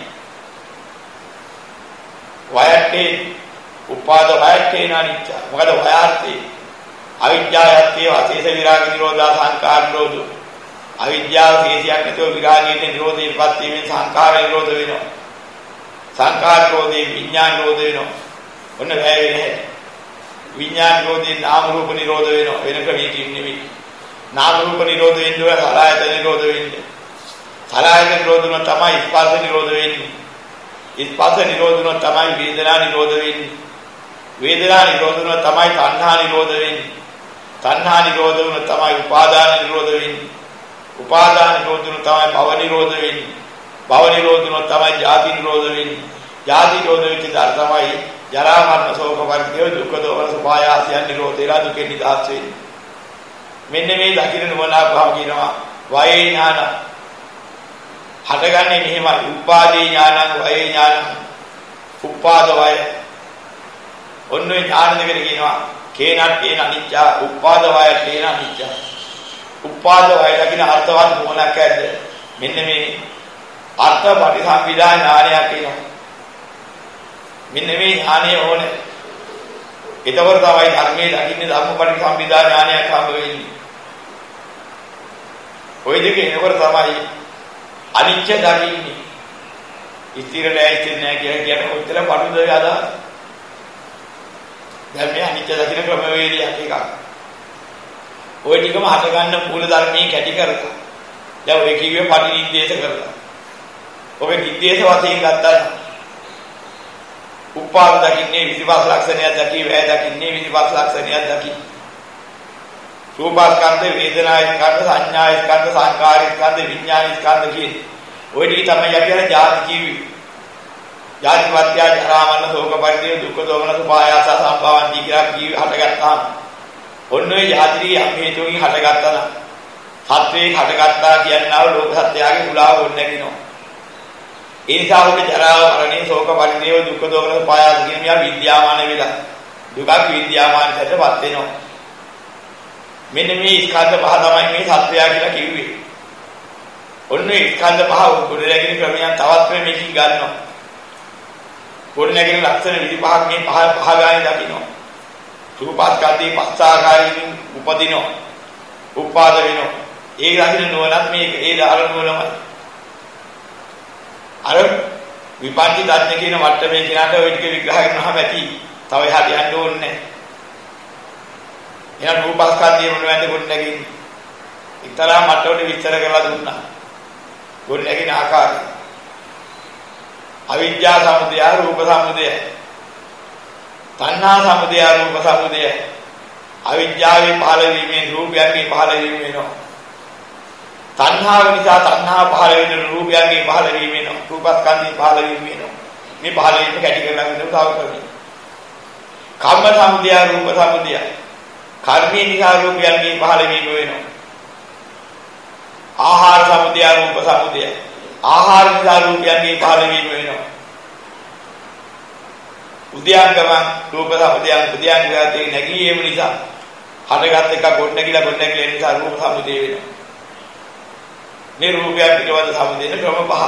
Speaker 1: වයත්තේ උපාද වයත්තේ අනිත්‍ය. මොකද වයාර්ථේ අවිද්‍යාවත්තේ වාසේස විරාග නිරෝධා සංඛාර නිරෝධ. අවිද්‍යාව හේසියක් නැතුව විරාගයේ නිරෝධයටපත් වීමෙන් සංඛාර නිරෝධ වෙනවා. සංඛාර නිරෝධේ විඥාන නිරෝධ වෙනවා. ඔන්න වැය වෙන හැටි. විඥාන නිරෝධේ නාම රූප නිරෝධ වෙනවා. වෙන ක්‍රමයකින් නෙවෙයි. නාම රූප නිරෝධ වෙන්නේ සලආයතන නිරෝධ වෙන්නේ. සලආයතන නිරෝධ වුණා තමයි ස්පර්ශ නිරෝධ වෙන්නේ. ස්පර්ශ නිරෝධ වුණා තමයි වේදනා නිරෝධ වෙන්නේ. වේදනා නිරෝධ වුණා තමයි තණ්හා නිරෝධ වෙන්නේ. තණ්හා නිරෝධ වුණා තමයි උපාදාන නිරෝධ වෙන්නේ. උපාදාන නිරෝධ වුණා තමයි භව නිරෝධ වෙන්නේ. භව නිරෝධ වුණා තමයි ජාති නිරෝධ වෙන්නේ. ජාති නිරෝධ වෙච්ච දාර තමයි ජරා මරණ ශෝක පරිදේව දුක්ඛ දෝමන සුභායාසයන් නිරෝධේලා දුකෙන් නිදහස් වෙන්නේ. මෙන්න මේ දකින්න නුවණක් භාව කියනවා වයේ ඥාන. හටගන්නේ මෙහෙමයි. උපාදී ඥානං වයේ ඥානං. උපාද වය. ඔන්න ඒ ඥාන දෙකට කියනවා කේනට්ඨේන අනිච්චා උපාද වයට්ඨේන අනිච්චා. උපාද වය දකින්න අර්ථවත් නුවණක් ඇද්ද? මෙන්න මේ අර්ථ පටිසම්භිදා ඥානයක් කියනවා. මෙන්න මේ ඥානය ඕනේ. එතකොට තමයි ධර්මයේ දකින්නේ ධම්මපටි සම්පිදා ඥානයක් හම්බ වෙන්නේ. ওই දෙක එනකොට තමයි අනිච්ච දකින්නේ. ඉතිර නැහැ කියන උත්තර පටුද යදා. දැන් මේ අනිච්ච දකින්න ක්‍රමවේදයක් එකක්. ওই ටිකම හට ගන්න මූල ධර්මයේ කැටි කරලා. දැන් ඔය කිව්වේ පටි නිर्देश කරලා. ඔබ නිर्देश වශයෙන් ගත්තා උපාද දකින්නේ 25 ලක්ෂණයක් දකි වේ දකින්නේ 25 ලක්ෂණයක් දකි රූපස්කන්ධ වේදනා ස්කන්ධ සංඥා ස්කන්ධ සංකාර ස්කන්ධ විඥාන ස්කන්ධ කියන්නේ ඔය ටික තමයි අපි අර ජාති කිව්වේ ජාති පත්‍ය ජරා මරණ ශෝක පරිදේව දුක්ඛ දෝමන සුභායාස සම්භවන්ති කියලා කිව්ව හටගත්තාම ඔන්න ඔය ජාතිරි යම් හේතුවකින් හටගත්තා නම් සත්‍යේ හටගත්තා කියනවා ලෝක සත්‍යයේ මුලාව වොන්නකිනවා ඒ නිසා ඔබ ජරාව මරණය ශෝක පරිදේව දුක්ඛ දෝමන සුභායාස කියන මියා විද්‍යාමාන වෙලා දුකක් විද්‍යාමානකටපත් වෙනවා මෙන්න මේ ස්කන්ධ පහ තමයි මේ සත්‍යය කියලා කිව්වේ ඔන්න ඒ ස්කන්ධ පහ උඩරගෙන ක්‍රමයන් තවත් මේකකින් ගන්නවා ගොඩනැගෙන ලක්ෂණ 25ක් මේ පහ ගානේ දකින්න. රූපස්කන්ධේ පස් ආකාරයෙන් උපදිනවා. උපාද වෙනවා. ඒ දකින්න නුවණත් මේක ඒ ධර්මවලමයි. අර විපංචි දඥ කියන මට්ටමේ කියනට ඔය ටික විග්‍රහ කරනවාම ඇති. තව එහාට යන්න ඕනේ නැහැ. එහෙනම් රූපස්කන්ධය මොනවද ගොඩනැගෙන්නේ? ඊතරම් මට්ටමට විස්තර කරලා දුන්නා. ගොඩනැගෙන ආකාරය අවිද්‍යා සමුදය රූප සමුදය තණ්හා සමුදය රූප සමුදය අවිද්‍යාවේ පහළ වීමෙන් රූපයන්ගේ පහළ වීම වෙනවා තණ්හාව නිසා තණ්හා පහළ වෙන රූපයන්ගේ පහළ වීම වෙනවා රූපස්කන්ධේ පහළ වීම වෙනවා මේ පහළ වීම කැටි කරලා වෙනවා තව කරන්නේ කම්ම සමුදය රූප සමුදය කර්මයේ නිසා රූපයන්ගේ පහළ වීම වෙනවා ආහාර සමුදය රූප සමුදය ආහාර නිසා රූපයන්ගේ පහළ වීම වෙනවා. උද්‍යාංගම රූප සමුදයන් උද්‍යාංගයන්ගේ නැගීම නිසා හටගත් එක ගොඩනැගිලා නිසා රූප සමුදය වෙනවා. මේ රූපයන් පිටවද සමුදයන ක්‍රම පහ.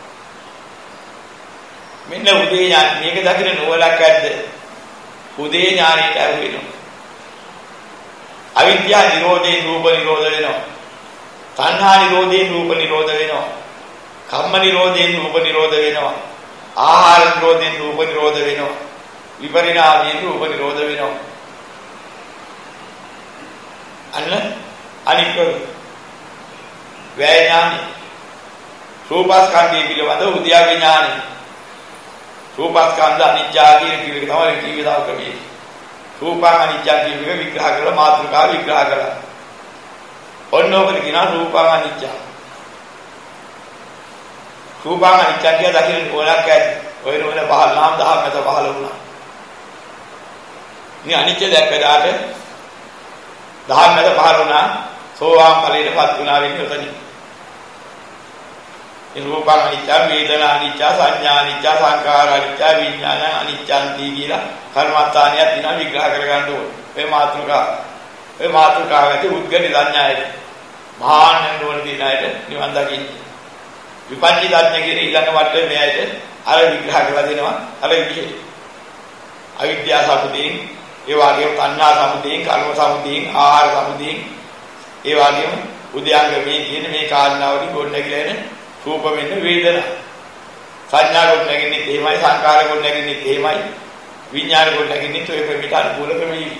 Speaker 1: මෙන්න උදේ ඥාන මේක දකින්න නුවණක් ඇද්ද? උදේ ඥානෙට අහු වෙනවා. අවිද්‍යා නිරෝධේ රූප නිරෝධ වෙනවා. තණ්හා නිරෝධේ රූප නිරෝධ වෙනවා. කම්ම නිරෝධයෙන් රූප නිරෝධ වෙනවා ආහාර නිරෝධයෙන් රූප නිරෝධ වෙනවා විපරිණාමයෙන් රූප නිරෝධ වෙනවා අනික වේය ඥානෙ රූපස්කන්ධය පිළිබඳ උද්‍යාව ඥානෙ රූපස්කන්ධ අනිත්‍ය කියන කිව්වේ තමයි කීවදාව ක්‍රමයේ රූපං අනිත්‍ය කියන විග්‍රහ කරලා මාතෘකාව විග්‍රහ කළා ඔන්නෝකට කියනවා රූපං අනිත්‍ය රූපං අනිත්‍ය කිය දකින්න ඕනක් ඇද්ද? ඔය නෝන පහළ නම් 10 මත පහළ වුණා. මේ අනිත්‍ය දැක්කදාට 10 මත පහළ වුණා සෝවාන් ඵලයටපත් වුණා වෙන්නේ උතනින්. මේ රූපං අනිත්‍ය, වේදනා අනිත්‍ය, සංඥා අනිත්‍ය, සංකාර අනිත්‍ය, විඥාන අනිත්‍යන්ති කියලා කර්මස්ථානියක් දිනා විග්‍රහ කරගන්න ඕනේ. මේ මාතෘකාව ඇති උද්ගත සංඥායයි. මහානන්ද වල දින අයට නිවන් දකින්නේ. විපංචි දඥ කියන ඊළඟ වටේ මෙයයිට අර විග්‍රහ කරලා දෙනවා අර විදිහට. අවිද්‍යා සමුදයෙන්, ඒ වගේම තණ්හා සමුදයෙන්, කර්ම සමුදයෙන්, ආහාර සමුදයෙන්, ඒ වගේම උද්‍යංගමේ කියන මේ කාරණාවලින් ගොඩනැගිලා එන රූප වෙන්න වේදනා. සංඥා ගොඩනැගෙන්නේ එහෙමයි, සංකාර ගොඩනැගෙන්නේ එහෙමයි, විඥාන ගොඩනැගෙන්නේ ඔය ක්‍රමයට අනුකූල ක්‍රමයකින්.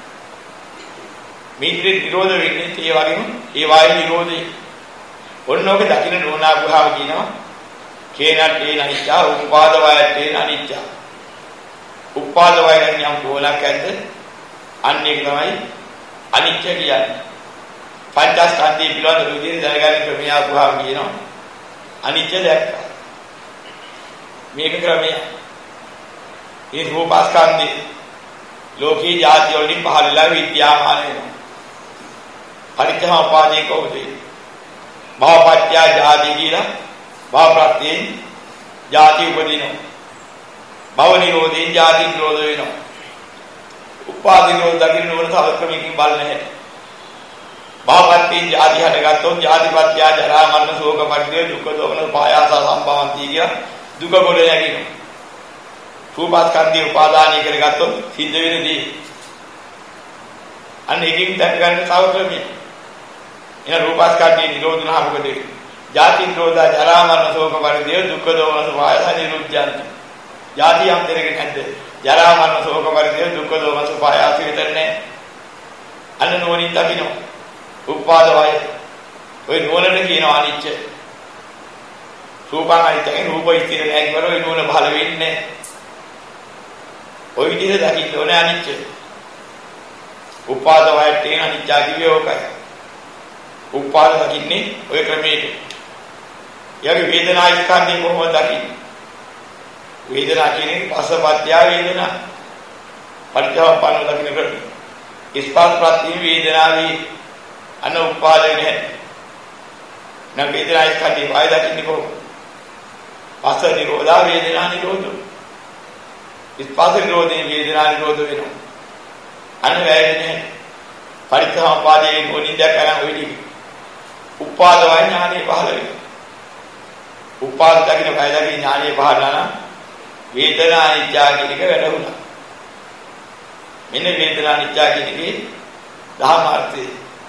Speaker 1: මේකේ නිරෝධ වෙන්නේ ඒ වගේම ඒ වායු නිරෝධය. ඔන්නෝක දකින්න නෝනා බුහාව කියනවා කේනට්ඨේන අනිච්චා උපාද වයට්ඨේන අනිච්චා. උපාද වයයෙන් යම් ගෝලක් ඇද්ද අන්න ඒක තමයි අනිච්ච කියන්නේ. පංචස්කන්ධය පිළිබඳ විදිහට දැනගන්න ක්‍රමය බුහාව කියනවා අනිච්ච දැක්කා. මේක ක්‍රමය. ඒ රූපස්කන්ධය ලෝකී ජාති වලින් පහළලා විද්‍යාමාන වෙනවා. පරිච්ඡේදෝපාදී කොහොමද? භවපත්‍ය ජාති කියලා භව ප්‍රත්‍යයෙන් ජාති උපදිනවා. භව නිරෝධයෙන් ජාති නිරෝධ වෙනවා. උපාදී නිරෝධ දකින්න ඕන තව ක්‍රමයකින් බලන්න හැටි. භවපත්‍යයෙන් ජාති හටගත්තොත් ජාතිපත්‍ය ජරා මරණ ශෝක පරිදේ දුක්ඛ දෝමන පායාස සම්භවಂತಿ කියලා දුක ගොඩ නැගිනවා. රූපස්කන්ධය උපාදානය කරගත්තොත් සිද්ධ වෙන දේ. අන්න එකකින් දැක ගන්න තව ක්‍රමයක්. එන රූපස්කන්ධය නිරෝධ වුණා මොකද වෙන්නේ? ජාති නිරෝධ ජරා මරණ ශෝක පරිදේ දුක්ඛ දෝමන පායාස නිරුද්ධයන්ති. ජාති යම් දෙරගෙන නැද්ද? ජරා මරණ ශෝක පරිදේ දුක්ඛ දෝමන පායාස විතරනේ. අන්න නෝනින් දකින්න. උපාද වය. ඔය නෝනට කියනවා අනිච්ච. රූපංයිතේ රූප ඉතිර නැහැ කියවල ඔය නෝන බල වෙන්නේ. ඔය විදිහට දකින්න ඕනේ අනිච්ච. උපාද වයටේ අනිච්චා කිව්වේ ඕකයි. උපාද දකින්නේ ඔය ක්‍රමයට. යගේ වේදනා ස්කන්ධය කොහොමද දකින්නේ? වේදනා කියන්නේ පස්සපත්‍ය වේදනා. පරිච්ඡේදෝපාන දකින්න ක්‍රමය. ස්පර්ශ ප්‍රත්‍ය වේදනාවේ අන උපාදේ නැහැ. නම් වේදනා ස්කන්ධය වය දකින්නේ කොහොමද? පස්ස නිරෝධා වේදනා නිරෝධෝ. ස්පර්ශ නිරෝධේ වේදනා නිරෝධ වෙනවා. අන්න වැයෙන්නේ පරිත්‍යාපාදයේ මොනින්ද කරන් වෙඩි. උපාද වය ඥානෙ පහළ වෙනවා. උපාද දකින්න වය දකින්න ඥානෙ පහළ නම් වේදනා නිත්‍යා කියන එක වැටහුණා. මෙන්න වේදනා නිත්‍යා කියන එකේ දහම අර්ථය.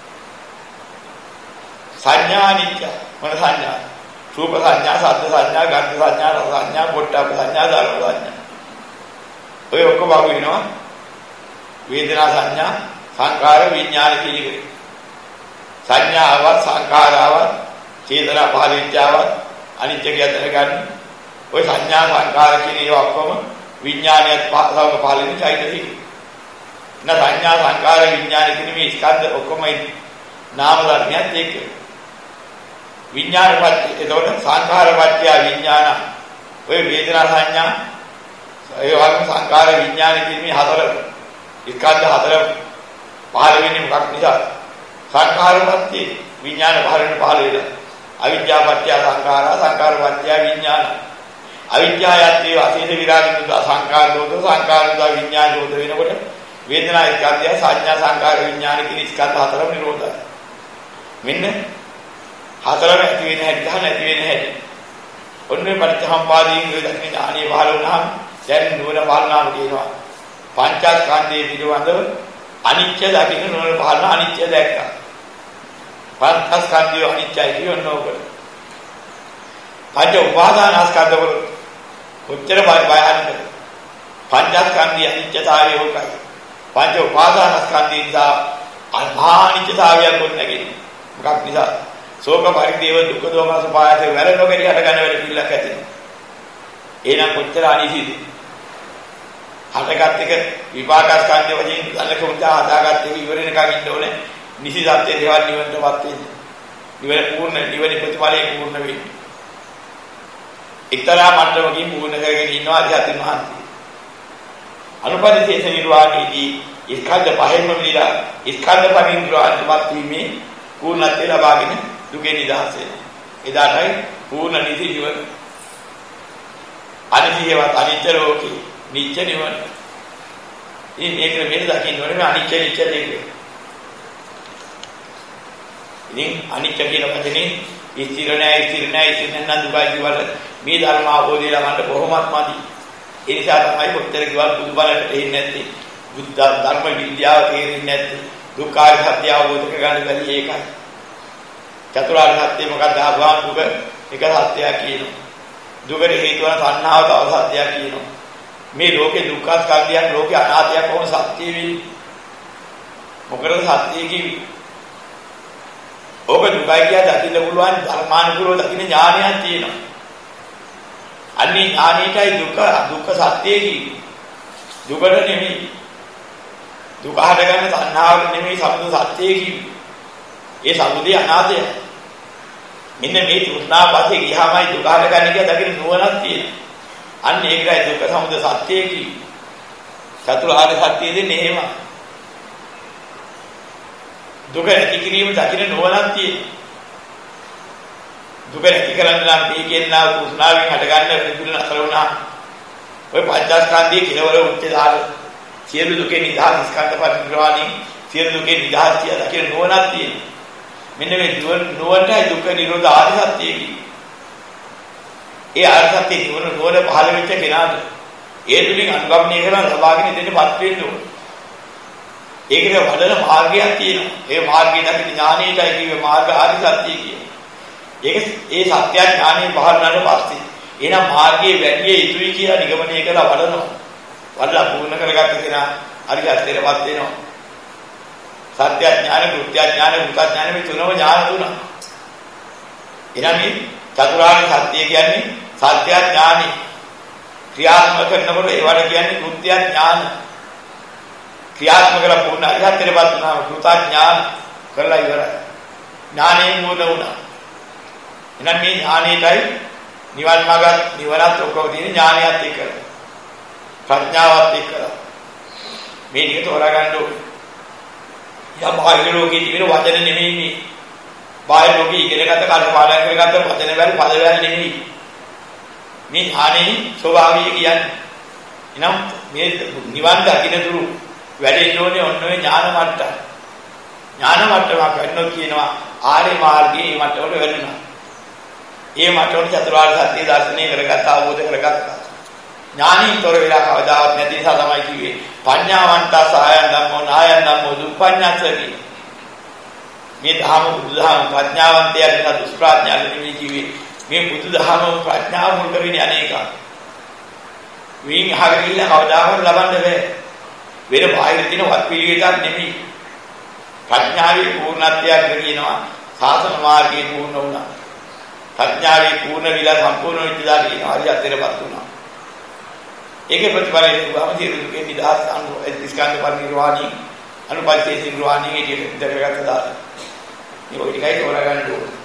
Speaker 1: සංඥා නිත්‍ය මොන සංඥා? රූප සංඥා, ශබ්ද සංඥා, ගන්ධ සංඥා, රස සංඥා, පොට්ටබ්බ සංඥා, ධර්ම සංඥා. ඔය ඔක්කොම අහු වෙනවා. වේදනා සංඥා, සංකාර, විඥාන කියන එක. සංඥාවත්, සංකාරාවත්, චේතනා පහළිච්චාවත් අනිත්‍ය කියලා ගන්න. ඔය සංඥා, සංකාර කියන ඒවා ඔක්කොම විඥානයත් පහළම පහළින් චෛතසික. සංඥා, සංකාර, විඥාන කියන මේ ස්කන්ධ ඔක්කොම නාම ධර්මයන් එක්ක. විඥානපත්‍ය එතකොට සංඛාරපත්‍ය විඥාන ඔය වේදනා සංඥා ඒ වගේම සංඛාර විඥාන කියන මේ හතර ස්කන්ධ හතර පහළ වෙන්නේ මොකක් නිසාද? සංඛාරපත්‍ය විඥාන පහළ වෙන අවිද්‍යාපත්‍ය සංඛාරා සංඛාරපත්‍ය විඥාන අවිද්‍යාවයත් ඒ අසීත විරාගිනුද සංඛාර දෝත සංඛාර දෝත විඥාන දෝත වෙනකොට වේදනා ස්කන්ධය සංඥා සංඛාර විඥාන කියන ස්කන්ධ හතරම නිරෝධයි. මෙන්න හතරම ඇති වෙන හැටි ගන්න නැති වෙන හැටි. ඔන්නේ පරිත්‍යාපාදීන් වේ දකින්න ඥානිය පහළ වුණාම දැන් නුවණ පහළනාම කියනවා. පංචස්කන්ධයේ පිළිබඳව අනිත්‍ය දකින්න නුවණ පහළන අනිත්‍ය දැක්කා. පංචස්කන්ධය අනිත්‍යයි කියනකොට. පංච උපාදානස්කන්ධ වල කොච්චර බයහන්නද? පංචස්කන්ධයේ අනිත්‍යතාවය හොකයි. පංච උපාදානස්කන්ධය නිසා අනිත්‍යතාවයක් ගොඩ නැගෙන්නේ. මොකක් නිසා? ශෝක පරිදේව දුක්ඛ දෝමනස පායතේ වැර නොගෙඩි හට ගන්න වෙලෙ පිළිලක් ඇතිනේ. එහෙනම් කොච්චර අනිසිද? හටගත් එක විපාකස්කන්ධ වශයෙන් අල්ලක උදා හදාගත්ත එක ඉවර වෙනකන් ඉන්න ඕනේ. නිසි සත්‍යයේ දේවල් නිවන්ටපත් වෙන්නේ. නිවන පූර්ණ නිවන ප්‍රතිඵලයේ පූර්ණ වෙන්නේ. එක්තරා මට්ටමකින් පූර්ණ කරගෙන ඉන්නවා අධ්‍යාත්ම මහන්සිය. අනුපදිතේස නිර්වාණයේදී ස්කන්ධ පහෙන්ම විලා ස්කන්ධ පහින් නිර්වාණයටපත් වීමේ පූර්ණත්වය ලබාගෙන දුකේ නිදහස වෙනවා. එදාටයි පූර්ණ නිසි නිවන. අනිත්‍යවත් අනිත්‍ය ලෝකේ නිත්‍ය නිවන. මේක මෙහෙම දකින්න ඕනේ අනිත්‍ය නිත්‍ය දෙක. ඉතින් අනිත්‍ය කියන වචනේ ස්ථිර නැහැ නම් දුකයි කියවල මේ ධර්ම අවබෝධය ළඟට කොහොමත් මදි. ඒ නිසා තමයි කොච්චර කිව්වත් බුදුබලට එන්නේ නැත්තේ. බුද්ධ ධර්ම විද්‍යාව තේරෙන්නේ නැත්තේ. දුක්ඛාර සත්‍ය අවබෝධ කරගන්න බැරි ඒකයි. චතුරාර්ය සත්‍ය මොකක්ද? ආභාව දුක එක සත්‍යයක් කියනවා. දුකට හේතු වන තණ්හාව තව සත්‍යයක් කියනවා. මේ ලෝකේ දුක්ඛ ස්කන්ධයක් ලෝකේ අනාත්මයක් වුණ සත්‍ය වෙන්නේ. මොකද සත්‍ය කිව්වේ? ඕක දුකයි කියලා දකින්න පුළුවන් ධර්මානුකූලව දකින්න ඥානයක් තියෙනවා. අන්නේ ඥානෙටයි දුක්ඛ සත්‍ය කිව්වේ. දුකට නෙමෙයි. දුක හටගන්න තණ්හාවට නෙමෙයි සමුදය සත්‍ය කිව්වේ. ඒ සමුදය අනාත්මය. මෙන්න මේ තෘෂ්ණාපතේ ගියාමයි දුක හටගන්නේ කියලා දකින්න නුවණක් තියෙනවා. අන්න ඒකයි දුක්ඛ සමුදය සත්‍ය කිව්වේ. චතුරාර්ය සත්‍ය දෙන්නේ එහෙමයි. දුක නැති කිරීම දකින්න නුවණක් තියෙනවා. දුක නැති කරන්න නම් මේ කියනවා තෘෂ්ණාවෙන් හටගන්න විදුලන අතර වුණා. ඔය පංචස්කන්ධයේ කෙලවර උච්චදාල සියලු දුකේ නිදහස් ස්කන්ධ පරිනිර්වාණය සියලු දුකේ නිදහස් කියලා දකින්න නුවණක් තියෙනවා. මෙන්න මේ නුවණයි දුක්ඛ නිරෝධ ආර්ය සත්‍ය කියන්නේ. ඒ ආර්ය සත්‍ය නුවණ පහළ වෙච්ච කෙනාට ඒ තුලින් අනුගමනය කරලා ලබාගෙන දෙන්නපත් වෙන්න ඕනේ. ඒකට වඩන මාර්ගයක් තියෙනවා. ඒ මාර්ගය දකින්න ඥානෙටයි කියවේ මාර්ග ආර්ය සත්‍ය කියන්නේ. ඒක ඒ සත්‍ය ඥානෙ පහළ වුණාට පස්සේ එහෙනම් මාර්ගයේ වැඩි යුතුයි කියලා නිගමනය කරලා වඩනවා. වඩලා පූර්ණ කරගත්ත කෙනා අරිහත්ත්වයටපත් වෙනවා. සත්‍ය ඥාන, කෘත්‍ය ඥාන, භූත ඥාන මේ තුනම ඥාන තුන. එහෙනම් මේ චතුරාර්ය සත්‍ය කියන්නේ සත්‍ය ඥානෙ. ක්‍රියාත්මක කරනකොට ඒවට කියන්නේ කෘත්‍ය ඥාන. ක්‍රියාත්මක කරලා පූර්ණ අරිහත්ත්වයටපත් වුණාම කෘත ඥාන කරලා ඉවරයි. ඥානෙන් මොන වුණා. එහෙනම් මේ ඥානෙටයි නිවන් මාර්ගත් නිවනත් ඔක්කොම තියෙන ඥානයත් එක්කලා. ප්‍රඥාවත් එක්කලා. මේ ටික තෝරා ගන්න ඕනේ. යා බාහිර ලෝකයේ තියෙන වචන නෙමෙයි මේ. බාහිර ලෝකයේ ඉගෙනගත්ත කල්පාලන කරගත්ත වචන වල පදවල නෙමෙයි. මේ ඥානෙයි ස්වභාවය කියන්නේ. එනම් මේ නිවන් දකින්න දුරු වැඩෙන්න ඕනේ ඔන්න ඔය ඥාන මට්ටම. ඥාන මට්ටමක් වෙන්නොත් කියනවා ආර්ය මාර්ගයේ මේ මට්ටමට වැඩෙනවා. ඒ මට්ටමට චතුරාර්ය සත්‍ය දර්ශනය කරගත්ත අවබෝධ කරගත්තා. ඥානිතර වෙලා කවදාවත් නැති නිසා තමයි කිව්වේ පඤ්ඤාවන්ත සායන් ධම්මෝ නායන් ධම්මෝ දුප්පඤ්ඤාසති. මේ ධර්ම බුදුදහම ප්‍රඥාවන්තයන්ට දුෂ්ප්‍රඥාට නෙමෙයි කිව්වේ. මේ බුදුදහම ප්‍රඥාව මුල් කරගෙන අනේක. වින් අහගෙන කවදාවත් ලබන්න බෑ. වෙන බාහිර තියෙන වත් පිළිවෙතක් නෙමෙයි. ප්‍රඥාවේ පූර්ණත්වයක් කියනවා සාසන මාර්ගයේ පූර්ණ වුණා. ප්‍රඥාවේ පූර්ණ විලා සම්පූර්ණ වෙච්ච දා කියනවා හරියටපත් වුණා. ඒකේ ප්‍රතිඵලය වුණාම සියලු දුකේ නිදහස් ස්කන්ධ පරිනිර්වාණී අනුපස්සී නිර්වාණී කියන දෙක ගත්තා. මේ ඔය ටිකයි තෝරා ගන්න ඕනේ.